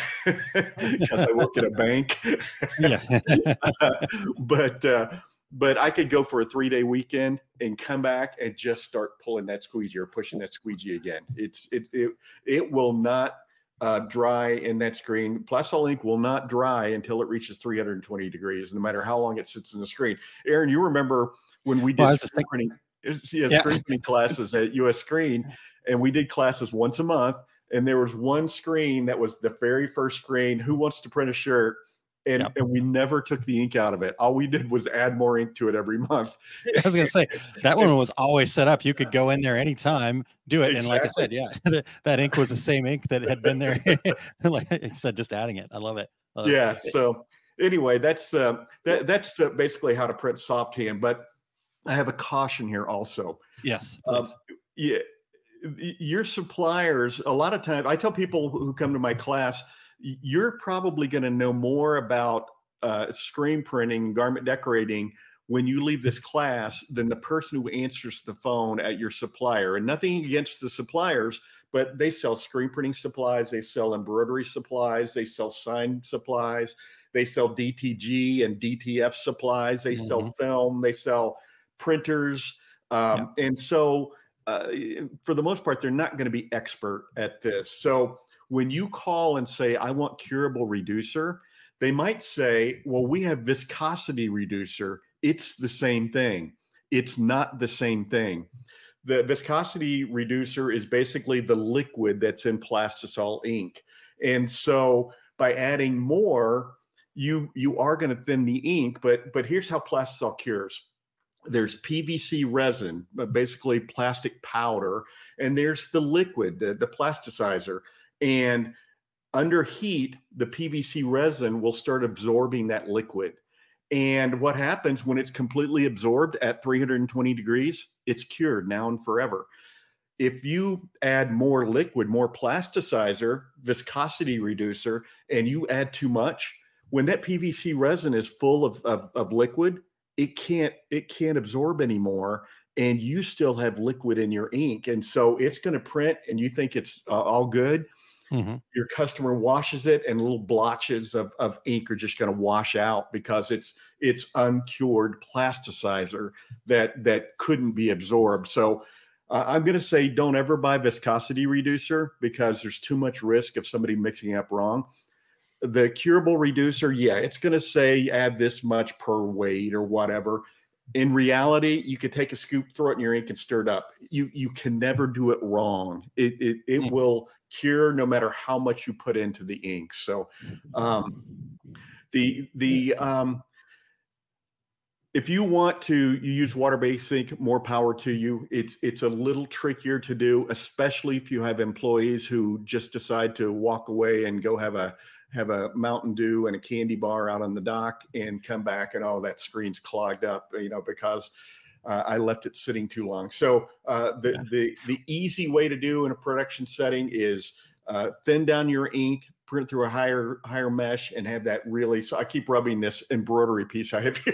because I work at a bank. Yeah. uh, but uh, but I could go for a three day weekend and come back and just start pulling that squeegee or pushing that squeegee again. It's it it it will not uh, dry in that screen. Plastisol ink will not dry until it reaches three hundred twenty degrees, no matter how long it sits in the screen. Aaron, you remember when we did well, screen printing, yeah, yeah. screen printing classes at U S Screen, and we did classes once a month. And there was one screen that was the very first screen, who wants to print a shirt? And, yep. and we never took the ink out of it. All we did was add more ink to it every month. I was going to say, that one was always set up. You could go in there anytime, do it. Exactly. And like I said, yeah, that ink was the same ink that had been there. Like I said, just adding it. I love it. I love yeah. It. So anyway, that's uh, that, that's uh, basically how to print soft hand. But I have a caution here also. Yes. Um, yeah. Your suppliers, a lot of times, I tell people who come to my class, you're probably going to know more about uh, screen printing, garment decorating when you leave this class than the person who answers the phone at your supplier. And nothing against the suppliers, but they sell screen printing supplies, they sell embroidery supplies, they sell sign supplies, they sell D T G and D T F supplies, they mm-hmm. sell film, they sell printers. Um, yeah. And so Uh, for the most part, they're not going to be expert at this. So when you call and say, I want curable reducer, they might say, well, we have viscosity reducer. It's the same thing. It's not the same thing. The viscosity reducer is basically the liquid that's in Plastisol ink. And so by adding more, you, you are going to thin the ink, but, but here's how Plastisol cures. There's P V C resin, basically plastic powder, and there's the liquid, the, the plasticizer. And under heat, the P V C resin will start absorbing that liquid. And what happens when it's completely absorbed at three hundred twenty degrees? It's cured now and forever. If you add more liquid, more plasticizer, viscosity reducer, and you add too much, when that P V C resin is full of, of, of liquid, it can't, it can't absorb anymore. And you still have liquid in your ink. And so it's going to print and you think it's uh, all good. Mm-hmm. Your customer washes it and little blotches of, of ink are just going to wash out because it's it's uncured plasticizer that that couldn't be absorbed. So uh, I'm going to say don't ever buy viscosity reducer because there's too much risk of somebody mixing up wrong. The curable reducer, yeah, it's going to say add this much per weight or whatever. In reality, you could take a scoop, throw it in your ink, and stir it up. You you can never do it wrong. It it, it mm. will cure no matter how much you put into the ink. So, um, the the um, if you want to use water-based ink, more power to you. It's it's a little trickier to do, especially if you have employees who just decide to walk away and go have a have a Mountain Dew and a candy bar out on the dock and come back and oh, that screen's clogged up, you know, because uh, I left it sitting too long. So uh, the, yeah. the, the easy way to do in a production setting is uh, thin down your ink, print through a higher, higher mesh and have that really, so I keep rubbing this embroidery piece I have here.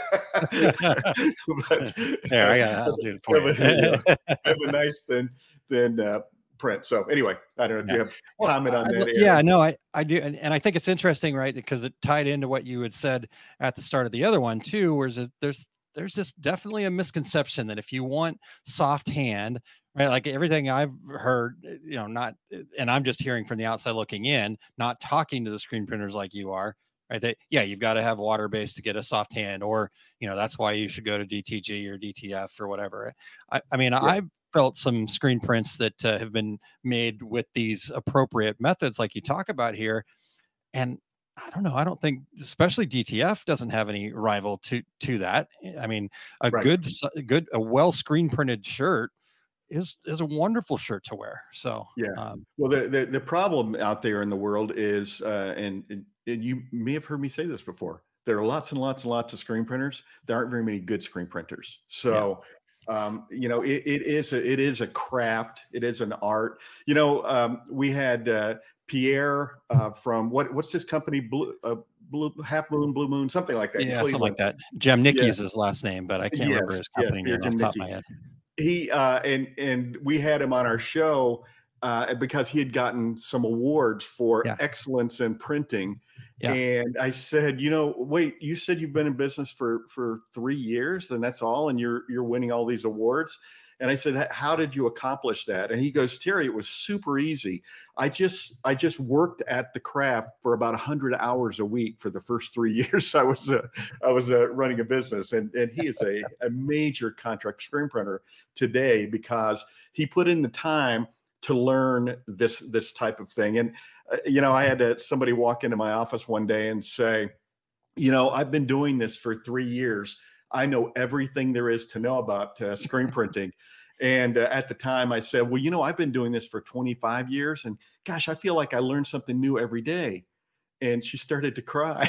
But, there, I got I'll do it for you. Have a, have a nice thin, thin, uh, print. So anyway, I don't know if yeah. you have comment on that. Yeah, no, I, I do. And, and I think it's interesting, right? Because it tied into what you had said at the start of the other one too, whereas there's, there's just definitely a misconception that if you want soft hand, right? Like everything I've heard, you know, not, and I'm just hearing from the outside looking in, not talking to the screen printers like you are, right? That, yeah, you've got to have water-based to get a soft hand, or, you know, that's why you should go to D T G or D T F or whatever. I, I mean, yeah. I've felt some screen prints that uh, have been made with these appropriate methods like you talk about here. And I don't know, I don't think, especially D T F doesn't have any rival to, to that. I mean, a right. good, good, a well screen printed shirt is, is a wonderful shirt to wear. So, yeah. Um, well, the, the, the problem out there in the world is, uh, and, and, and you may have heard me say this before, there are lots and lots and lots of screen printers. There aren't very many good screen printers. So, yeah. Um, you know, it, it is a, it is a craft. It is an art. You know, um, we had uh, Pierre uh, from what what's this company? Blue, uh, Blue Half Moon, Blue Moon, something like that. Yeah, something like that. Jamnicki is yeah. his last name, but I can't yes, remember his company yes, name off the top of my head. He uh, and and we had him on our show uh, because he had gotten some awards for yeah. excellence in printing. Yeah. And I said, you know, wait, you said you've been in business for, for three years and that's all. And you're, you're winning all these awards. And I said, how did you accomplish that? And he goes, Terry, it was super easy. I just, I just worked at the craft for about a hundred hours a week for the first three years I was, uh, I was uh, running a business. And, and he is a, a major contract screen printer today because he put in the time to learn this, this type of thing. And, uh, you know, I had to, somebody walk into my office one day and say, you know, I've been doing this for three years. I know everything there is to know about uh, screen printing. And uh, at the time I said, well, you know, I've been doing this for twenty-five years and gosh, I feel like I learn something new every day. And she started to cry.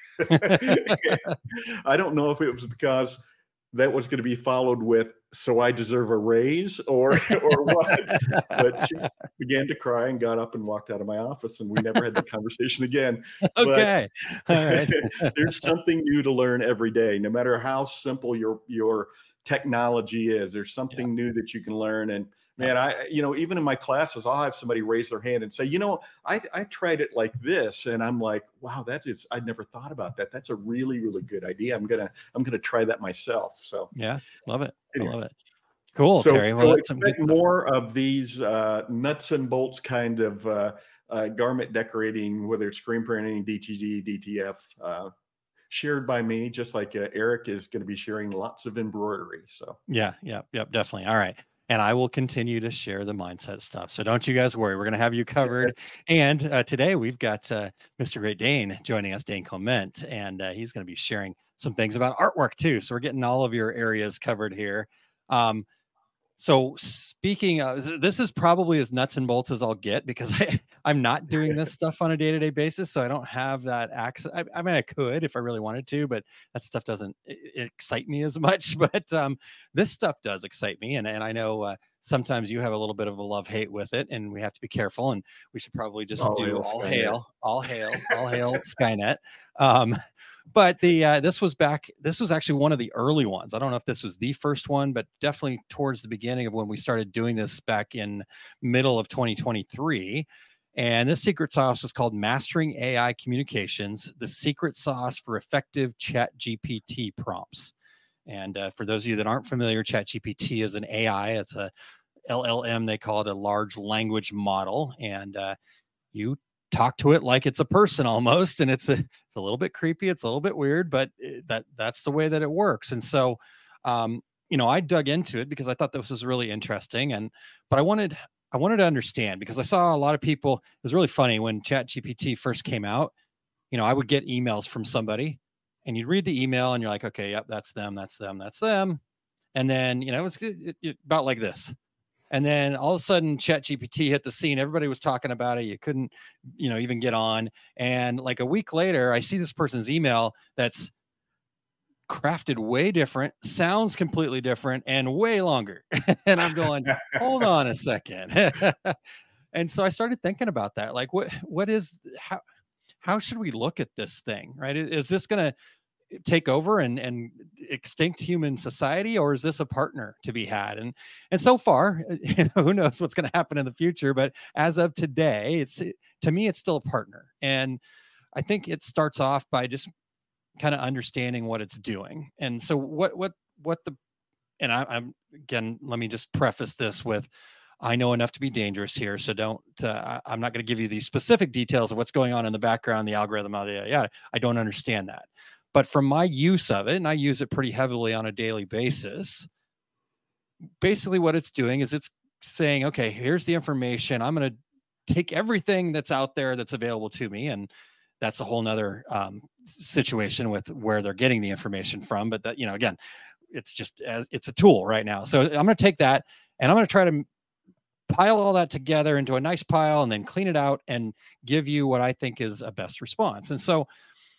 I don't know if it was because that was going to be followed with, so I deserve a raise or, or what, but she began to cry and got up and walked out of my office and we never had the conversation again. Okay. But all right. there's something new to learn every day, no matter how simple your, your technology is, there's something yeah. new that you can learn. And man, I, you know, even in my classes, I'll have somebody raise their hand and say, you know, I, I tried it like this. And I'm like, wow, that is, I'd never thought about that. That's a really, really good idea. I'm going to, I'm going to try that myself. So yeah, love it. anyway. I love it. Cool. So, Terry. Well, so that's some good more of these uh, nuts and bolts kind of uh, uh, garment decorating, whether it's screen printing, D T G, D T F, uh, shared by me, just like uh, Eric is going to be sharing lots of embroidery. So Yeah, yeah, yep, definitely. All right. And I will continue to share the mindset stuff. So don't you guys worry. We're going to have you covered. And uh, today we've got uh, Mister Great Dane joining us, Dane Clement, and uh, he's going to be sharing some things about artwork too. So we're getting all of your areas covered here. Um, So speaking of, this is probably as nuts and bolts as I'll get because I, I'm not doing this stuff on a day-to-day basis. So I don't have that access. I, I mean, I could if I really wanted to, but that stuff doesn't e- excite me as much. But um, this stuff does excite me. And, and I know uh, sometimes you have a little bit of a love-hate with it, and we have to be careful. And we should probably just All do hail all Skynet. hail, all hail, all hail Skynet. Um, but the uh, this was back. This was actually one of the early ones. I don't know if this was the first one, but definitely towards the beginning of when we started doing this back in middle of twenty twenty-three. And this secret sauce was called Mastering A I Communications: The Secret Sauce for Effective Chat G P T Prompts. And uh, for those of you that aren't familiar, Chat G P T is an A I. It's a L L M. They call it a large language model, and uh, you talk to it like it's a person almost, and it's a it's a little bit creepy, it's a little bit weird, but it, that that's the way that it works. And so um you know, I dug into it because I thought this was really interesting, and but I wanted I wanted to understand, because I saw a lot of people. It was really funny when Chat G P T first came out. You know, I would get emails from somebody, and you'd read the email and you're like, okay, yep, that's them, that's them, that's them. And then, you know, it was it, it, about like this. And then all of a sudden, Chat G P T hit the scene. Everybody was talking about it. You couldn't, you know, even get on. And like a week later, I see this person's email that's crafted way different, sounds completely different, and way longer. And I'm going, hold on a second. And so I started thinking about that. Like, what, what is, how, how should we look at this thing, right? Is this going to take over and and extinct human society, or is this a partner to be had? And and so far, you know, who knows what's going to happen in the future, but as of today, it's to me it's still a partner. And I think it starts off by just kind of understanding what it's doing. And so what what what the and I, I'm again, let me just preface this with, I know enough to be dangerous here, so don't. Uh, I'm not going to give you the specific details of what's going on in the background, the algorithm, yada yada yada. I don't understand that. But from my use of it, and I use it pretty heavily on a daily basis, basically what it's doing is it's saying, okay, here's the information. I'm going to take everything that's out there that's available to me. And that's a whole nother um, situation with where they're getting the information from. But that, you know, again, it's just, uh, it's a tool right now. So I'm going to take that and I'm going to try to pile all that together into a nice pile and then clean it out and give you what I think is a best response. And so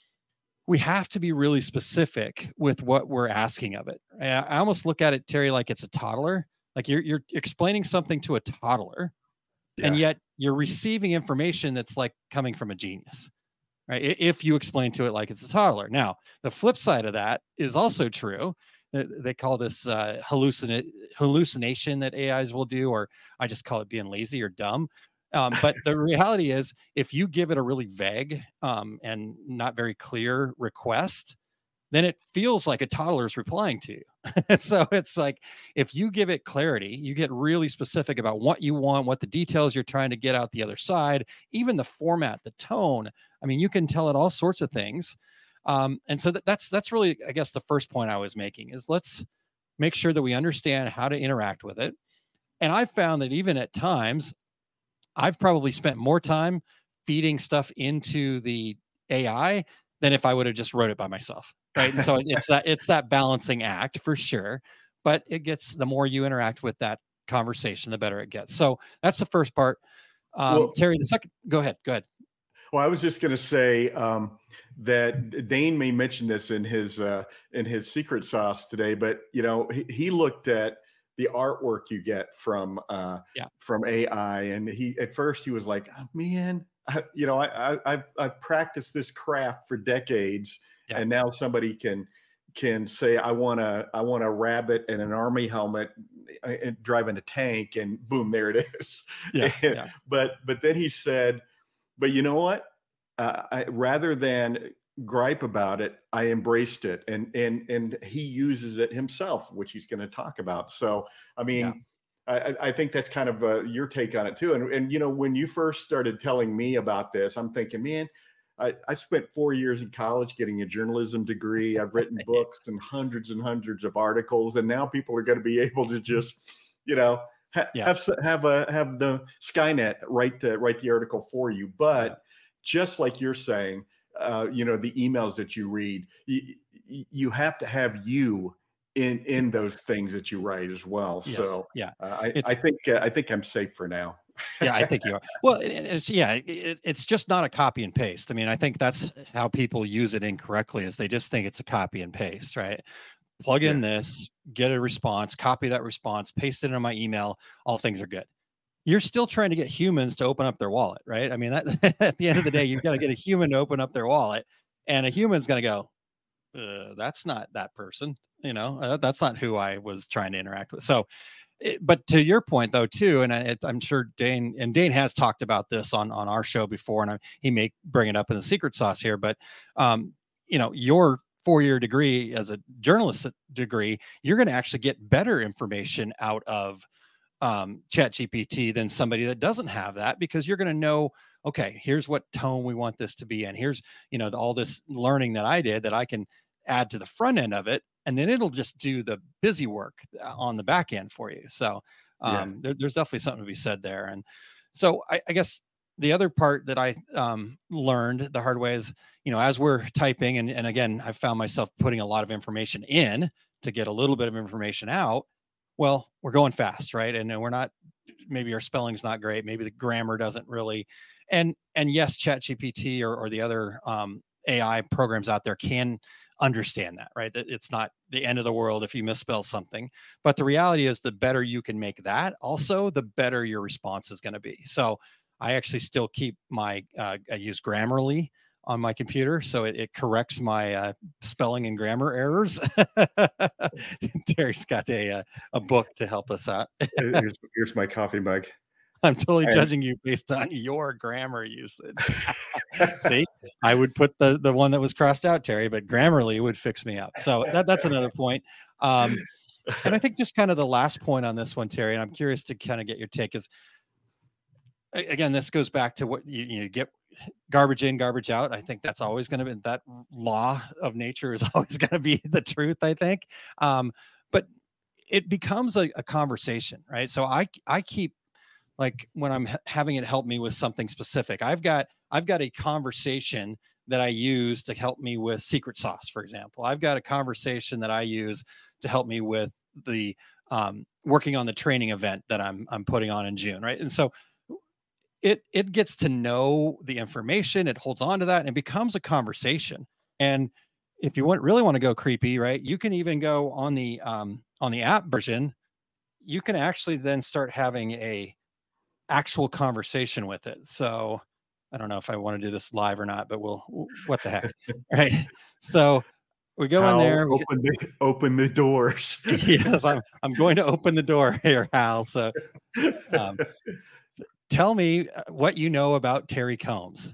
we have to be really specific with what we're asking of it. I almost look at it, Terry, like it's a toddler. Like you're you're explaining something to a toddler, yeah. And yet you're receiving information that's like coming from a genius, right? If you explain to it like it's a toddler. Now, the flip side of that is also true. They call this uh, hallucina- hallucination that A Is will do, or I just call it being lazy or dumb. Um, but the reality is, if you give it a really vague um, and not very clear request, then it feels like a toddler is replying to you. And so it's like, if you give it clarity, you get really specific about what you want, what the details you're trying to get out the other side, even the format, the tone. I mean, you can tell it all sorts of things. Um, and so that, that's that's really, I guess, the first point I was making is let's make sure that we understand how to interact with it. And I've found that even at times, I've probably spent more time feeding stuff into the A I than if I would have just wrote it by myself, right? And so it's that it's that balancing act for sure. But it gets, the more you interact with that conversation, the better it gets. So that's the first part. Um, well, Terry, the second, go ahead, go ahead. Well, I was just going to say um, that Dane may mention this in his uh, in his secret sauce today, but you know he, he looked at the artwork you get from uh, yeah. from A I, and he at first he was like, oh, "Man, I, you know, I, I, I've I've practiced this craft for decades, yeah. and now somebody can can say I want a I want a rabbit and an army helmet and driving a tank, and boom, there it is." Yeah, yeah. But but then he said, "But you know what? Uh, I, rather than gripe about it, I embraced it," and and and he uses it himself, which he's going to talk about. So, I mean, I, I think that's kind of uh, your take on it too. And, and, you know, when you first started telling me about this, I'm thinking, man, I, I spent four years in college getting a journalism degree. I've written books and hundreds and hundreds of articles. And now people are going to be able to just, you know, ha- Yeah. have, have a, have the Skynet write the, write the article for you. But just like you're saying, uh, you know, the emails that you read, you, you have to have you in in those things that you write as well. Yes. So Yeah. uh, I, It's- I think uh, I think I'm safe for now. Yeah, I think you are. Well, it- it's yeah, it, it's just not a copy and paste. I mean, I think that's how people use it incorrectly, is they just think it's a copy and paste, right? Plug in this, get a response, copy that response, paste it in my email, all things are good. You're still trying to get humans to open up their wallet, right? I mean, that at the end of the day, you've got to get a human to open up their wallet, and a human's going to go, uh, that's not that person, you know, uh, that's not who I was trying to interact with. So, it, but to your point though, too, and I, I'm sure Dane and Dane has talked about this on, on our show before, and I, he may bring it up in the secret sauce here, but, um, you know, your four-year degree as a journalist degree, you're going to actually get better information out of um, ChatGPT than somebody that doesn't have that, because you're going to know, okay, here's what tone we want this to be in. Here's, you know, the, all this learning that I did that I can add to the front end of it, and then it'll just do the busy work on the back end for you. So um, Yeah. there, there's definitely something to be said there. And so I, I guess the other part that I um, learned the hard way is, you know, as we're typing, and, and again, I've found myself putting a lot of information in to get a little bit of information out. Well, we're going fast, right? And, and we're not, maybe our spelling's not great. Maybe the grammar doesn't really, and, and yes, ChatGPT or, or the other um, A I programs out there can understand that, right? That it's not the end of the world if you misspell something, but the reality is the better you can make that, also the better your response is going to be. So I actually still keep my, uh, I use Grammarly on my computer, so it, it corrects my uh, spelling and grammar errors. Terry's got a uh, a book to help us out. here's, here's my coffee mug. I'm totally And- judging you based on your grammar usage. See, I would put the the one that was crossed out, Terry, but Grammarly would fix me up. So that, that's another point. Um, and I think just kind of the last point on this one, Terry, and I'm curious to kind of get your take, is a- again, this goes back to what you, you get garbage in, garbage out. I think that's always going to be, that law of nature is always going to be the truth, I think. Um, but it becomes a, a conversation, right? So I, I keep, like when I'm ha- having it help me with something specific, I've got, I've got a conversation that I use to help me with secret sauce, for example. I've got a conversation that I use to help me with the, um, working on the training event that I'm, I'm putting on in June. Right. And so it, it gets to know the information, it holds on to that, and it becomes a conversation. And if you want, really want to go creepy, right, you can even go on the, um, on the app version, you can actually then start having a actual conversation with it. So I don't know if I want to do this live or not, but we'll, what the heck. Right. So we go Hal, in there. we Open the, open the doors. get- yes, I'm, I'm going to open the door here, Hal. So, um, so tell me what you know about Terry Combs.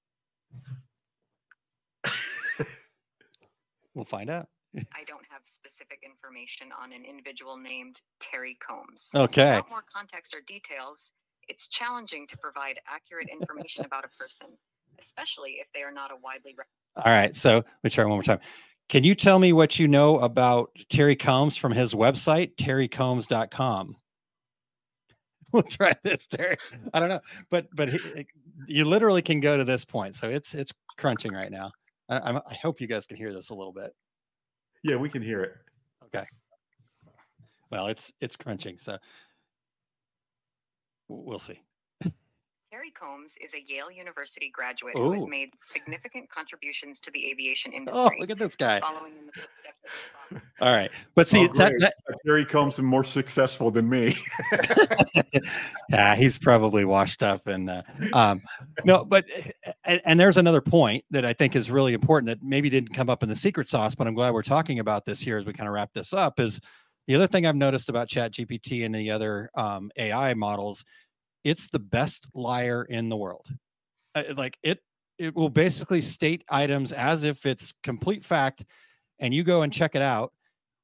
We'll find out. I don't have specific information on an individual named Terry Combs. Okay. Without more context or details, it's challenging to provide accurate information about a person, especially if they are not a widely recognized. All right. So let me try one more time. Can you tell me what you know about Terry Combs from his website, terry combs dot com? We'll try this, Terry. I don't know, but but he, you literally can go to this point. So it's it's crunching right now. I, I'm, I hope you guys can hear this a little bit. Yeah, we can hear it. Okay. Well, it's it's crunching, so we'll see. Terry Combs is a Yale University graduate who has Ooh. made significant contributions to the aviation Oh, industry. look at this guy. Following in the footsteps of his father. All right, but see Oh, that, great. that Terry Combs is more successful than me. yeah, he's probably washed up and uh, um, no, but and, and there's another point that I think is really important that maybe didn't come up in the secret sauce, but I'm glad we're talking about this here as we kind of wrap this up. Is the other thing I've noticed about ChatGPT and the other um, A I models, it's the best liar in the world. Uh, like it, it will basically state items as if it's complete fact, and you go and check it out.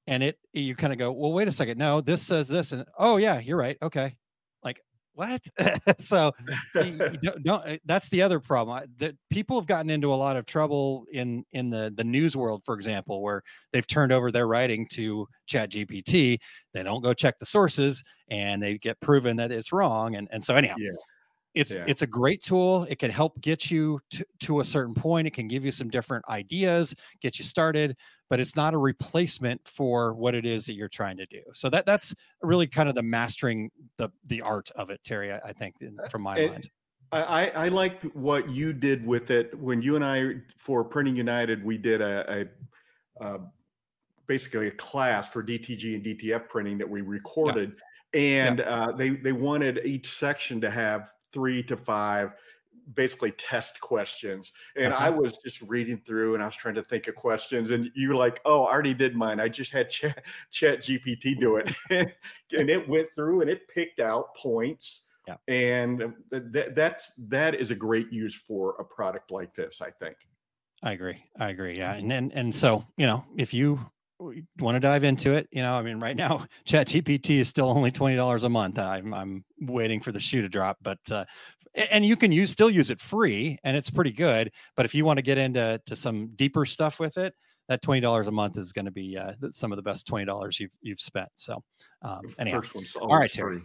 and it, you kind of go, well, wait a second. No, this says this. And oh yeah, you're right. Okay. Like what? So you, you don't, don't, that's the other problem. That people have gotten into a lot of trouble in, in the, the news world, for example, where they've turned over their writing to Chat G P T. They don't go check the sources and they get proven that it's wrong. And, and so anyhow, yeah. It's yeah. it's a great tool. It can help get you to, to a certain point. It can give you some different ideas, get you started, but it's not a replacement for what it is that you're trying to do. So that that's really kind of the mastering the the art of it, Terry, I, I think, from my and mind. I, I liked what you did with it when you and I, for Printing United, we did a, a, a basically a class for D T G and D T F printing that we recorded, yeah. and yeah. Uh, they they wanted each section to have three to five basically test questions. And uh-huh. I was just reading through and I was trying to think of questions, and you were like, oh, I already did mine. I just had Chat, Chat G P T do it. And it went through and it picked out points. Yeah. And th- that's, that is a great use for a product like this, I think. I agree. I agree. Yeah. And, and, and so, you know, if you want to dive into it, you know, I mean, right now, Chat G P T is still only twenty dollars a month. I'm, I'm waiting for the shoe to drop, but, uh, and you can use, still use it free and it's pretty good. But if you want to get into to some deeper stuff with it, that twenty dollars a month is going to be uh, some of the best twenty dollars you've, you've spent. So, um, anyhow, First one's all right, Terry.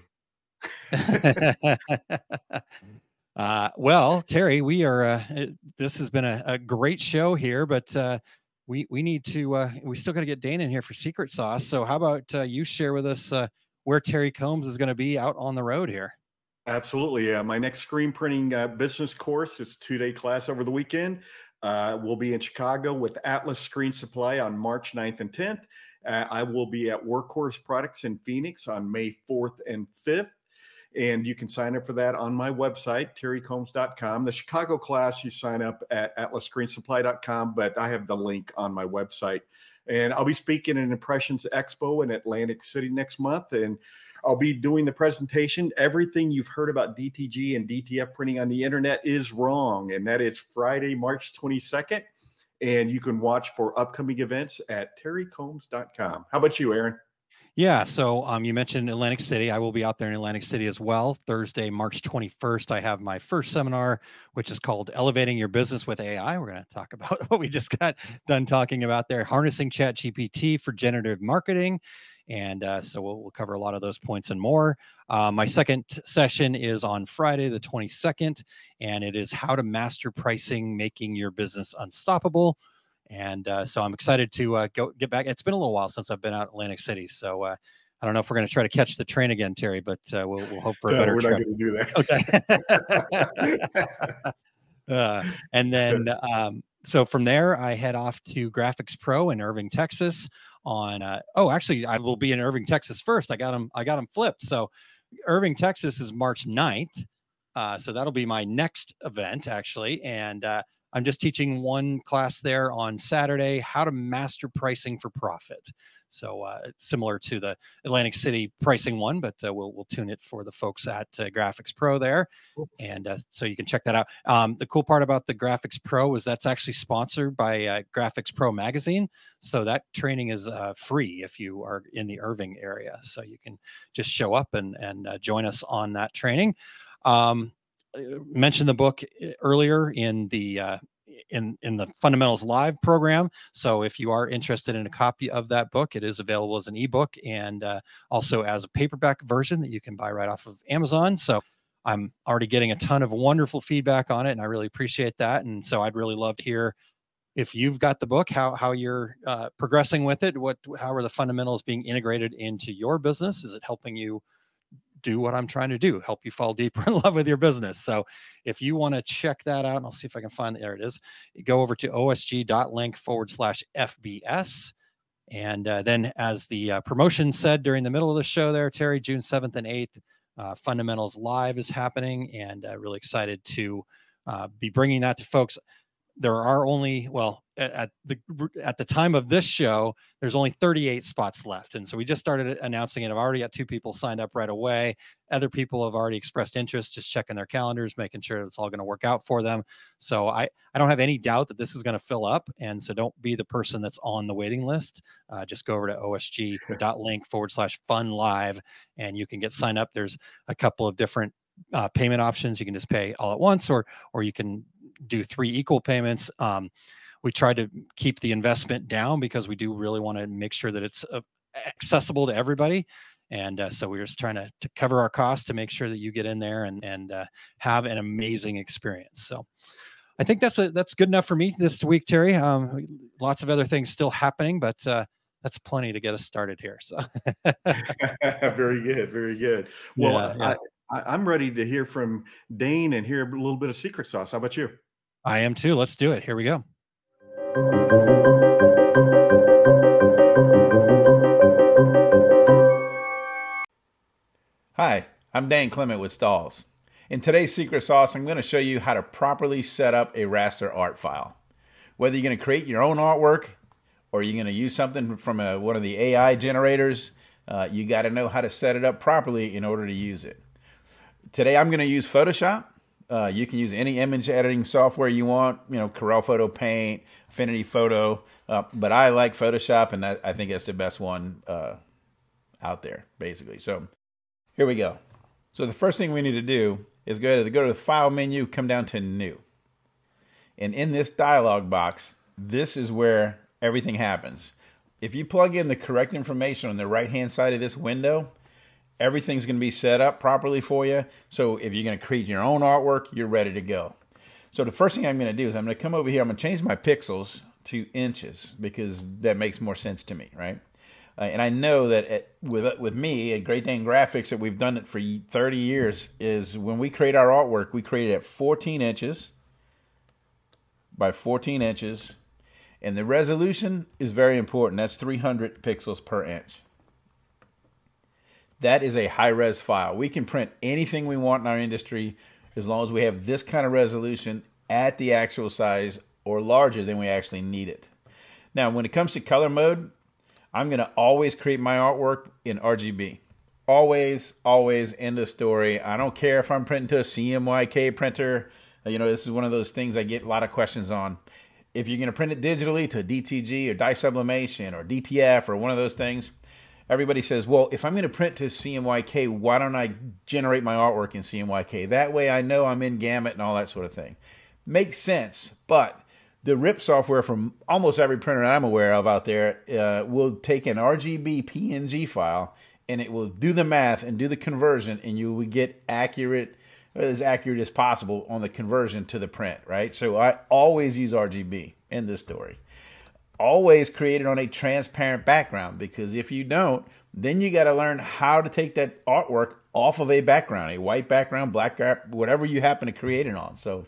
uh, well, Terry, we are, uh, this has been a, a great show here, but, uh, we, we need to, uh, we still got to get Dana in here for Secret Sauce. So how about uh, you share with us uh, where Terry Combs is going to be out on the road here? Absolutely. Yeah. My next screen printing uh, business course, it's a two-day class over the weekend. Uh, we'll be in Chicago with Atlas Screen Supply on March ninth and tenth. Uh, I will be at Workhorse Products in Phoenix on May fourth and fifth. And you can sign up for that on my website, terry combs dot com. The Chicago class, you sign up at atlas screen supply dot com, but I have the link on my website. And I'll be speaking at Impressions Expo in Atlantic City next month. And I'll be doing the presentation. Everything you've heard about D T G and D T F printing on the internet is wrong. And that is Friday, March twenty-second. And you can watch for upcoming events at terry combs dot com. How about you, Aaron? Yeah. So um, you mentioned Atlantic City. I will be out there in Atlantic City as well. Thursday, March twenty-first, I have my first seminar, which is called Elevating Your Business with A I. We're going to talk about what we just got done talking about there, harnessing Chat G P T for generative marketing. And uh, so we'll, we'll cover a lot of those points and more. Uh, my second session is on Friday, the twenty-second, and it is how to master pricing, making your business unstoppable. And uh, so I'm excited to uh, go get back. It's been a little while since I've been out in Atlantic City. So uh, I don't know if we're going to try to catch the train again, Terry, but uh, we'll, we'll hope for a no, better we're trip. not going to do that. Okay. uh, and then, um, so from there, I head off to Graphics Pro in Irving, Texas on, uh, oh, actually, I will be in Irving, Texas first. I got them, I got them flipped. So Irving, Texas is March ninth. Uh, so that'll be my next event, actually. And uh, I'm just teaching one class there on Saturday, how to master pricing for profit. So uh, similar to the Atlantic City pricing one, but uh, we'll we'll tune it for the folks at uh, Graphics Pro there. And uh, so you can check that out. Um, the cool part about the Graphics Pro is that's actually sponsored by uh, Graphics Pro Magazine. So that training is uh, free if you are in the Irving area. So you can just show up and, and uh, join us on that training. Um, mentioned the book earlier in the uh, in in the Fundamentals Live program. So if you are interested in a copy of that book, it is available as an ebook and uh, also as a paperback version that you can buy right off of Amazon. So I'm already getting a ton of wonderful feedback on it, and I really appreciate that. And so I'd really love to hear if you've got the book, how how you're uh, progressing with it. What how are the fundamentals being integrated into your business? Is it helping you do what I'm trying to do, help you fall deeper in love with your business? So if you want to check that out, and I'll see if I can find, there it is, go over to osg.link forward slash FBS. And uh, then as the uh, promotion said during the middle of the show there, Terry, June seventh and eighth, uh, Fundamentals Live is happening, and uh, really excited to uh, be bringing that to folks. there are only, well, at, at the at the time of this show, there's only thirty-eight spots left. And so we just started announcing it. I've already got two people signed up right away. Other people have already expressed interest, just checking their calendars, making sure it's all going to work out for them. So I, I don't have any doubt that this is going to fill up. And so don't be the person that's on the waiting list. Uh, just go over to osg.link forward slash fun live, and you can get signed up. There's a couple of different uh, payment options. You can just pay all at once, or, or you can do three equal payments. Um, we try to keep the investment down because we do really want to make sure that it's uh, accessible to everybody. And uh, so we're just trying to, to cover our costs to make sure that you get in there and, and uh, have an amazing experience. So I think that's a, that's good enough for me this week, Terry. Um, lots of other things still happening, but uh, that's plenty to get us started here. So very good. Very good. Well, yeah, yeah. I, I, I'm ready to hear from Dane and hear a little bit of secret sauce. How about you? I am too. Let's do it. Here we go. Hi, I'm Dan Clement with Stalls. In today's secret sauce, I'm going to show you how to properly set up a raster art file. Whether you're going to create your own artwork or you're going to use something from a, one of the A I generators, uh, you got to know how to set it up properly in order to use it. Today I'm going to use Photoshop. Uh, you can use any image editing software you want, you know, Corel Photo Paint, Affinity Photo, uh, but I like Photoshop, and that, I think that's the best one uh, out there, basically. So here we go. So the first thing we need to do is go to the, go to the File menu, come down to New. And in this dialog box, this is where everything happens. If you plug in the correct information on the right-hand side of this window, everything's going to be set up properly for you. So if you're going to create your own artwork, you're ready to go. So the first thing I'm going to do is I'm going to come over here. I'm going to change my pixels to inches because that makes more sense to me, right? Uh, and I know that at, with with me at Great Dane Graphics, that we've done it for thirty years, is when we create our artwork, we create it at fourteen inches by fourteen inches. And the resolution is very important. That's three hundred pixels per inch. That is a high-res file. We can print anything we want in our industry as long as we have this kind of resolution at the actual size or larger than we actually need it. Now, when it comes to color mode, I'm going to always create my artwork in R G B. Always, always, end of story. I don't care if I'm printing to a C M Y K printer. You know, this is one of those things I get a lot of questions on. If you're going to print it digitally to D T G or dye sublimation or D T F or one of those things, everybody says, well, if I'm going to print to C M Y K, why don't I generate my artwork in C M Y K? That way I know I'm in gamut and all that sort of thing. Makes sense, but the R I P software from almost every printer I'm aware of out there uh, will take an R G B P N G file and it will do the math and do the conversion, and you will get accurate, as accurate as possible on the conversion to the print, right? So I always use R G B in this story. Always create it on a transparent background, because if you don't, then you got to learn how to take that artwork off of a background, a white background, black, whatever you happen to create it on. So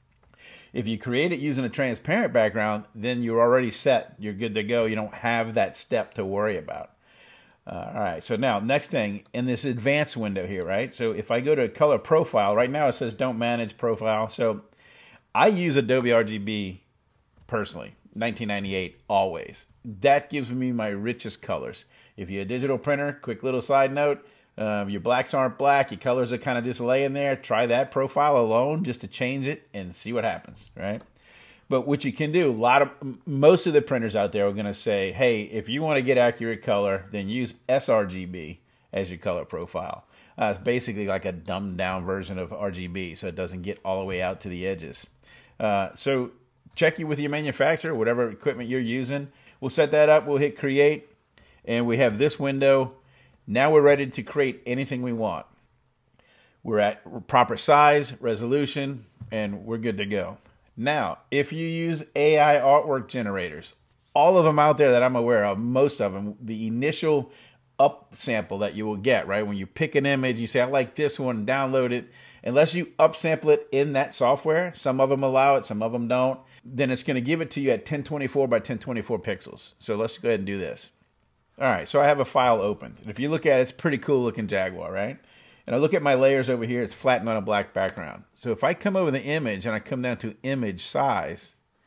if you create it using a transparent background, then you're already set. You're good to go. You don't have that step to worry about. Uh, all right, so now next thing in this advanced window here, right? So if I go to color profile, right now it says don't manage profile. So I use Adobe R G B personally, nineteen ninety-eight always. That gives me my richest colors. If you're a digital printer, quick little side note, um, your blacks aren't black, your colors are kind of just laying there. Try that profile alone just to change it and see what happens, right? But what you can do, a lot of most of the printers out there are going to say, hey, if you want to get accurate color, then use s R G B as your color profile. Uh, it's basically like a dumbed down version of R G B, so it doesn't get all the way out to the edges. Uh, so check you with your manufacturer, whatever equipment you're using. We'll set that up. We'll hit create, and we have this window. Now we're ready to create anything we want. We're at proper size, resolution, and we're good to go. Now, if you use A I artwork generators, all of them out there that I'm aware of, most of them, the initial up sample that you will get, right? When you pick an image, you say, I like this one, download it. Unless you upsample it in that software, some of them allow it, some of them don't, then it's going to give it to you at ten twenty-four by ten twenty-four pixels. So let's go ahead and do this. All right, so I have a file opened. And if you look at it, it's pretty cool looking Jaguar, right? And I look at my layers over here, it's flattened on a black background. So if I come over the image and I come down to image size,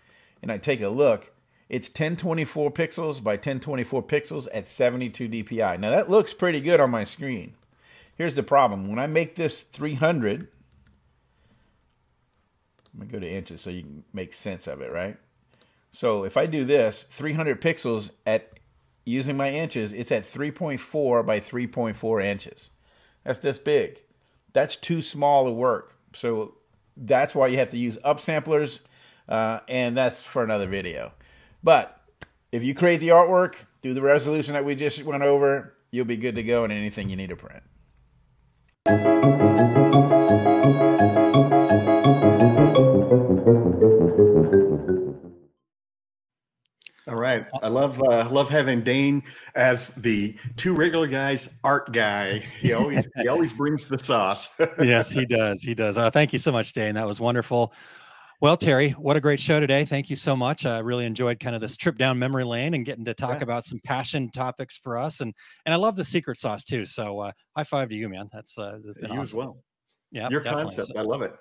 and I take a look, it's ten twenty-four pixels by ten twenty-four pixels at seventy-two D P I. Now that looks pretty good on my screen. Here's the problem. When I make this three hundred, I'm going to go to inches so you can make sense of it, right? So if I do this, three hundred pixels at using my inches, it's at three point four by three point four inches. That's this big. That's too small to work. So that's why you have to use upsamplers, uh, and that's for another video. But if you create the artwork, do the resolution that we just went over, you'll be good to go in anything you need to print. All right. I love uh, love having Dane as the Two Regular Guys art guy. He always he always brings the sauce. Yes, he does. He does. Uh, thank you so much, Dane. That was wonderful. Well, Terry, what a great show today. Thank you so much. I really enjoyed kind of this trip down memory lane and getting to talk yeah. about some passion topics for us. And and I love the secret sauce too. So uh, high five to you, man. That's, uh, that's been you awesome. as well. Yeah, your definitely. concept. So, I love it.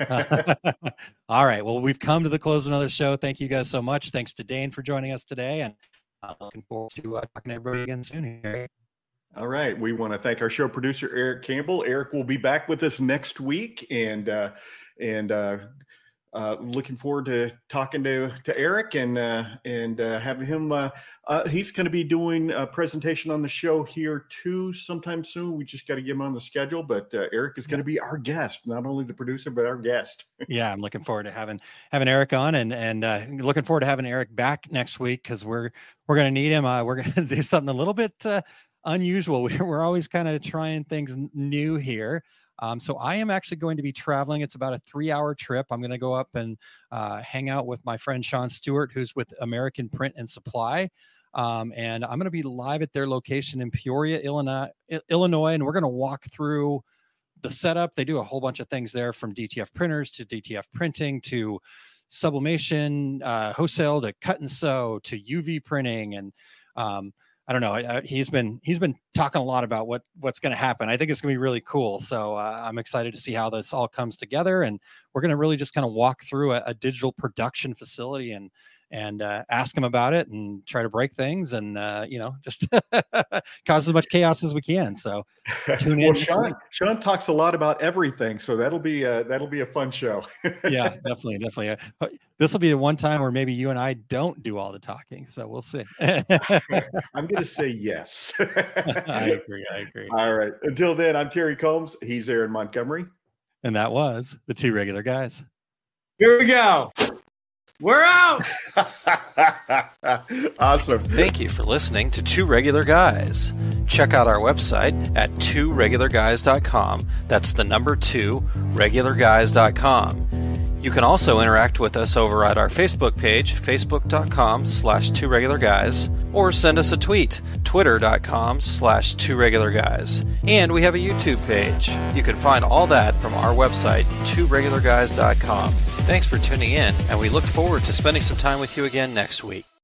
all right. Well, we've come to the close of another show. Thank you guys so much. Thanks to Dane for joining us today. And I'm looking forward to uh, talking to everybody again soon here. All right. We want to thank our show producer, Eric Campbell. Eric will be back with us next week. And, uh, and, uh, Uh, looking forward to talking to to Eric and uh, and uh, having him. Uh, uh, he's going to be doing a presentation on the show here too sometime soon. We just got to get him on the schedule. But uh, Eric is going to be our guest, not only the producer but our guest. Yeah, I'm looking forward to having having Eric on, and and uh, looking forward to having Eric back next week because we're we're going to need him. Uh, we're going to do something a little bit uh, unusual. We're we're always kind of trying things new here. Um, so I am actually going to be traveling. It's about a three hour trip. I'm going to go up and uh, hang out with my friend Sean Stewart, who's with American Print and Supply. Um, and I'm going to be live at their location in Peoria, Illinois, Illinois. And we're going to walk through the setup. They do a whole bunch of things there, from D T F printers to D T F printing to sublimation, uh, wholesale to cut and sew to U V printing. And um, I don't know. I, I, he's been he's been talking a lot about what what's going to happen. I think it's going to be really cool. So uh, I'm excited to see how this all comes together. And we're going to really just kind of walk through a, a digital production facility and and uh, ask him about it and try to break things and uh, you know just cause as much chaos as we can. So tune in. Well, Sean, Sean talks a lot about everything, so that'll be a, that'll be a fun show. Yeah, definitely, definitely. Uh, this will be the one time where maybe you and I don't do all the talking, so we'll see. I'm going to say yes. I agree. I agree. All right. Until then, I'm Terry Combs. He's Aaron Montgomery, and that was the Two Regular Guys. Here we go. We're out. Awesome. Thank you for listening to Two Regular Guys. Check out our website at two regular guys dot com. That's the number two, regular guys dot com. You can also interact with us over at our Facebook page, facebook.com slash two regular guys, or send us a tweet, twitter.com slash two regular guys. And we have a YouTube page. You can find all that from our website, two regular guys dot com. Thanks for tuning in, and we look forward to spending some time with you again next week.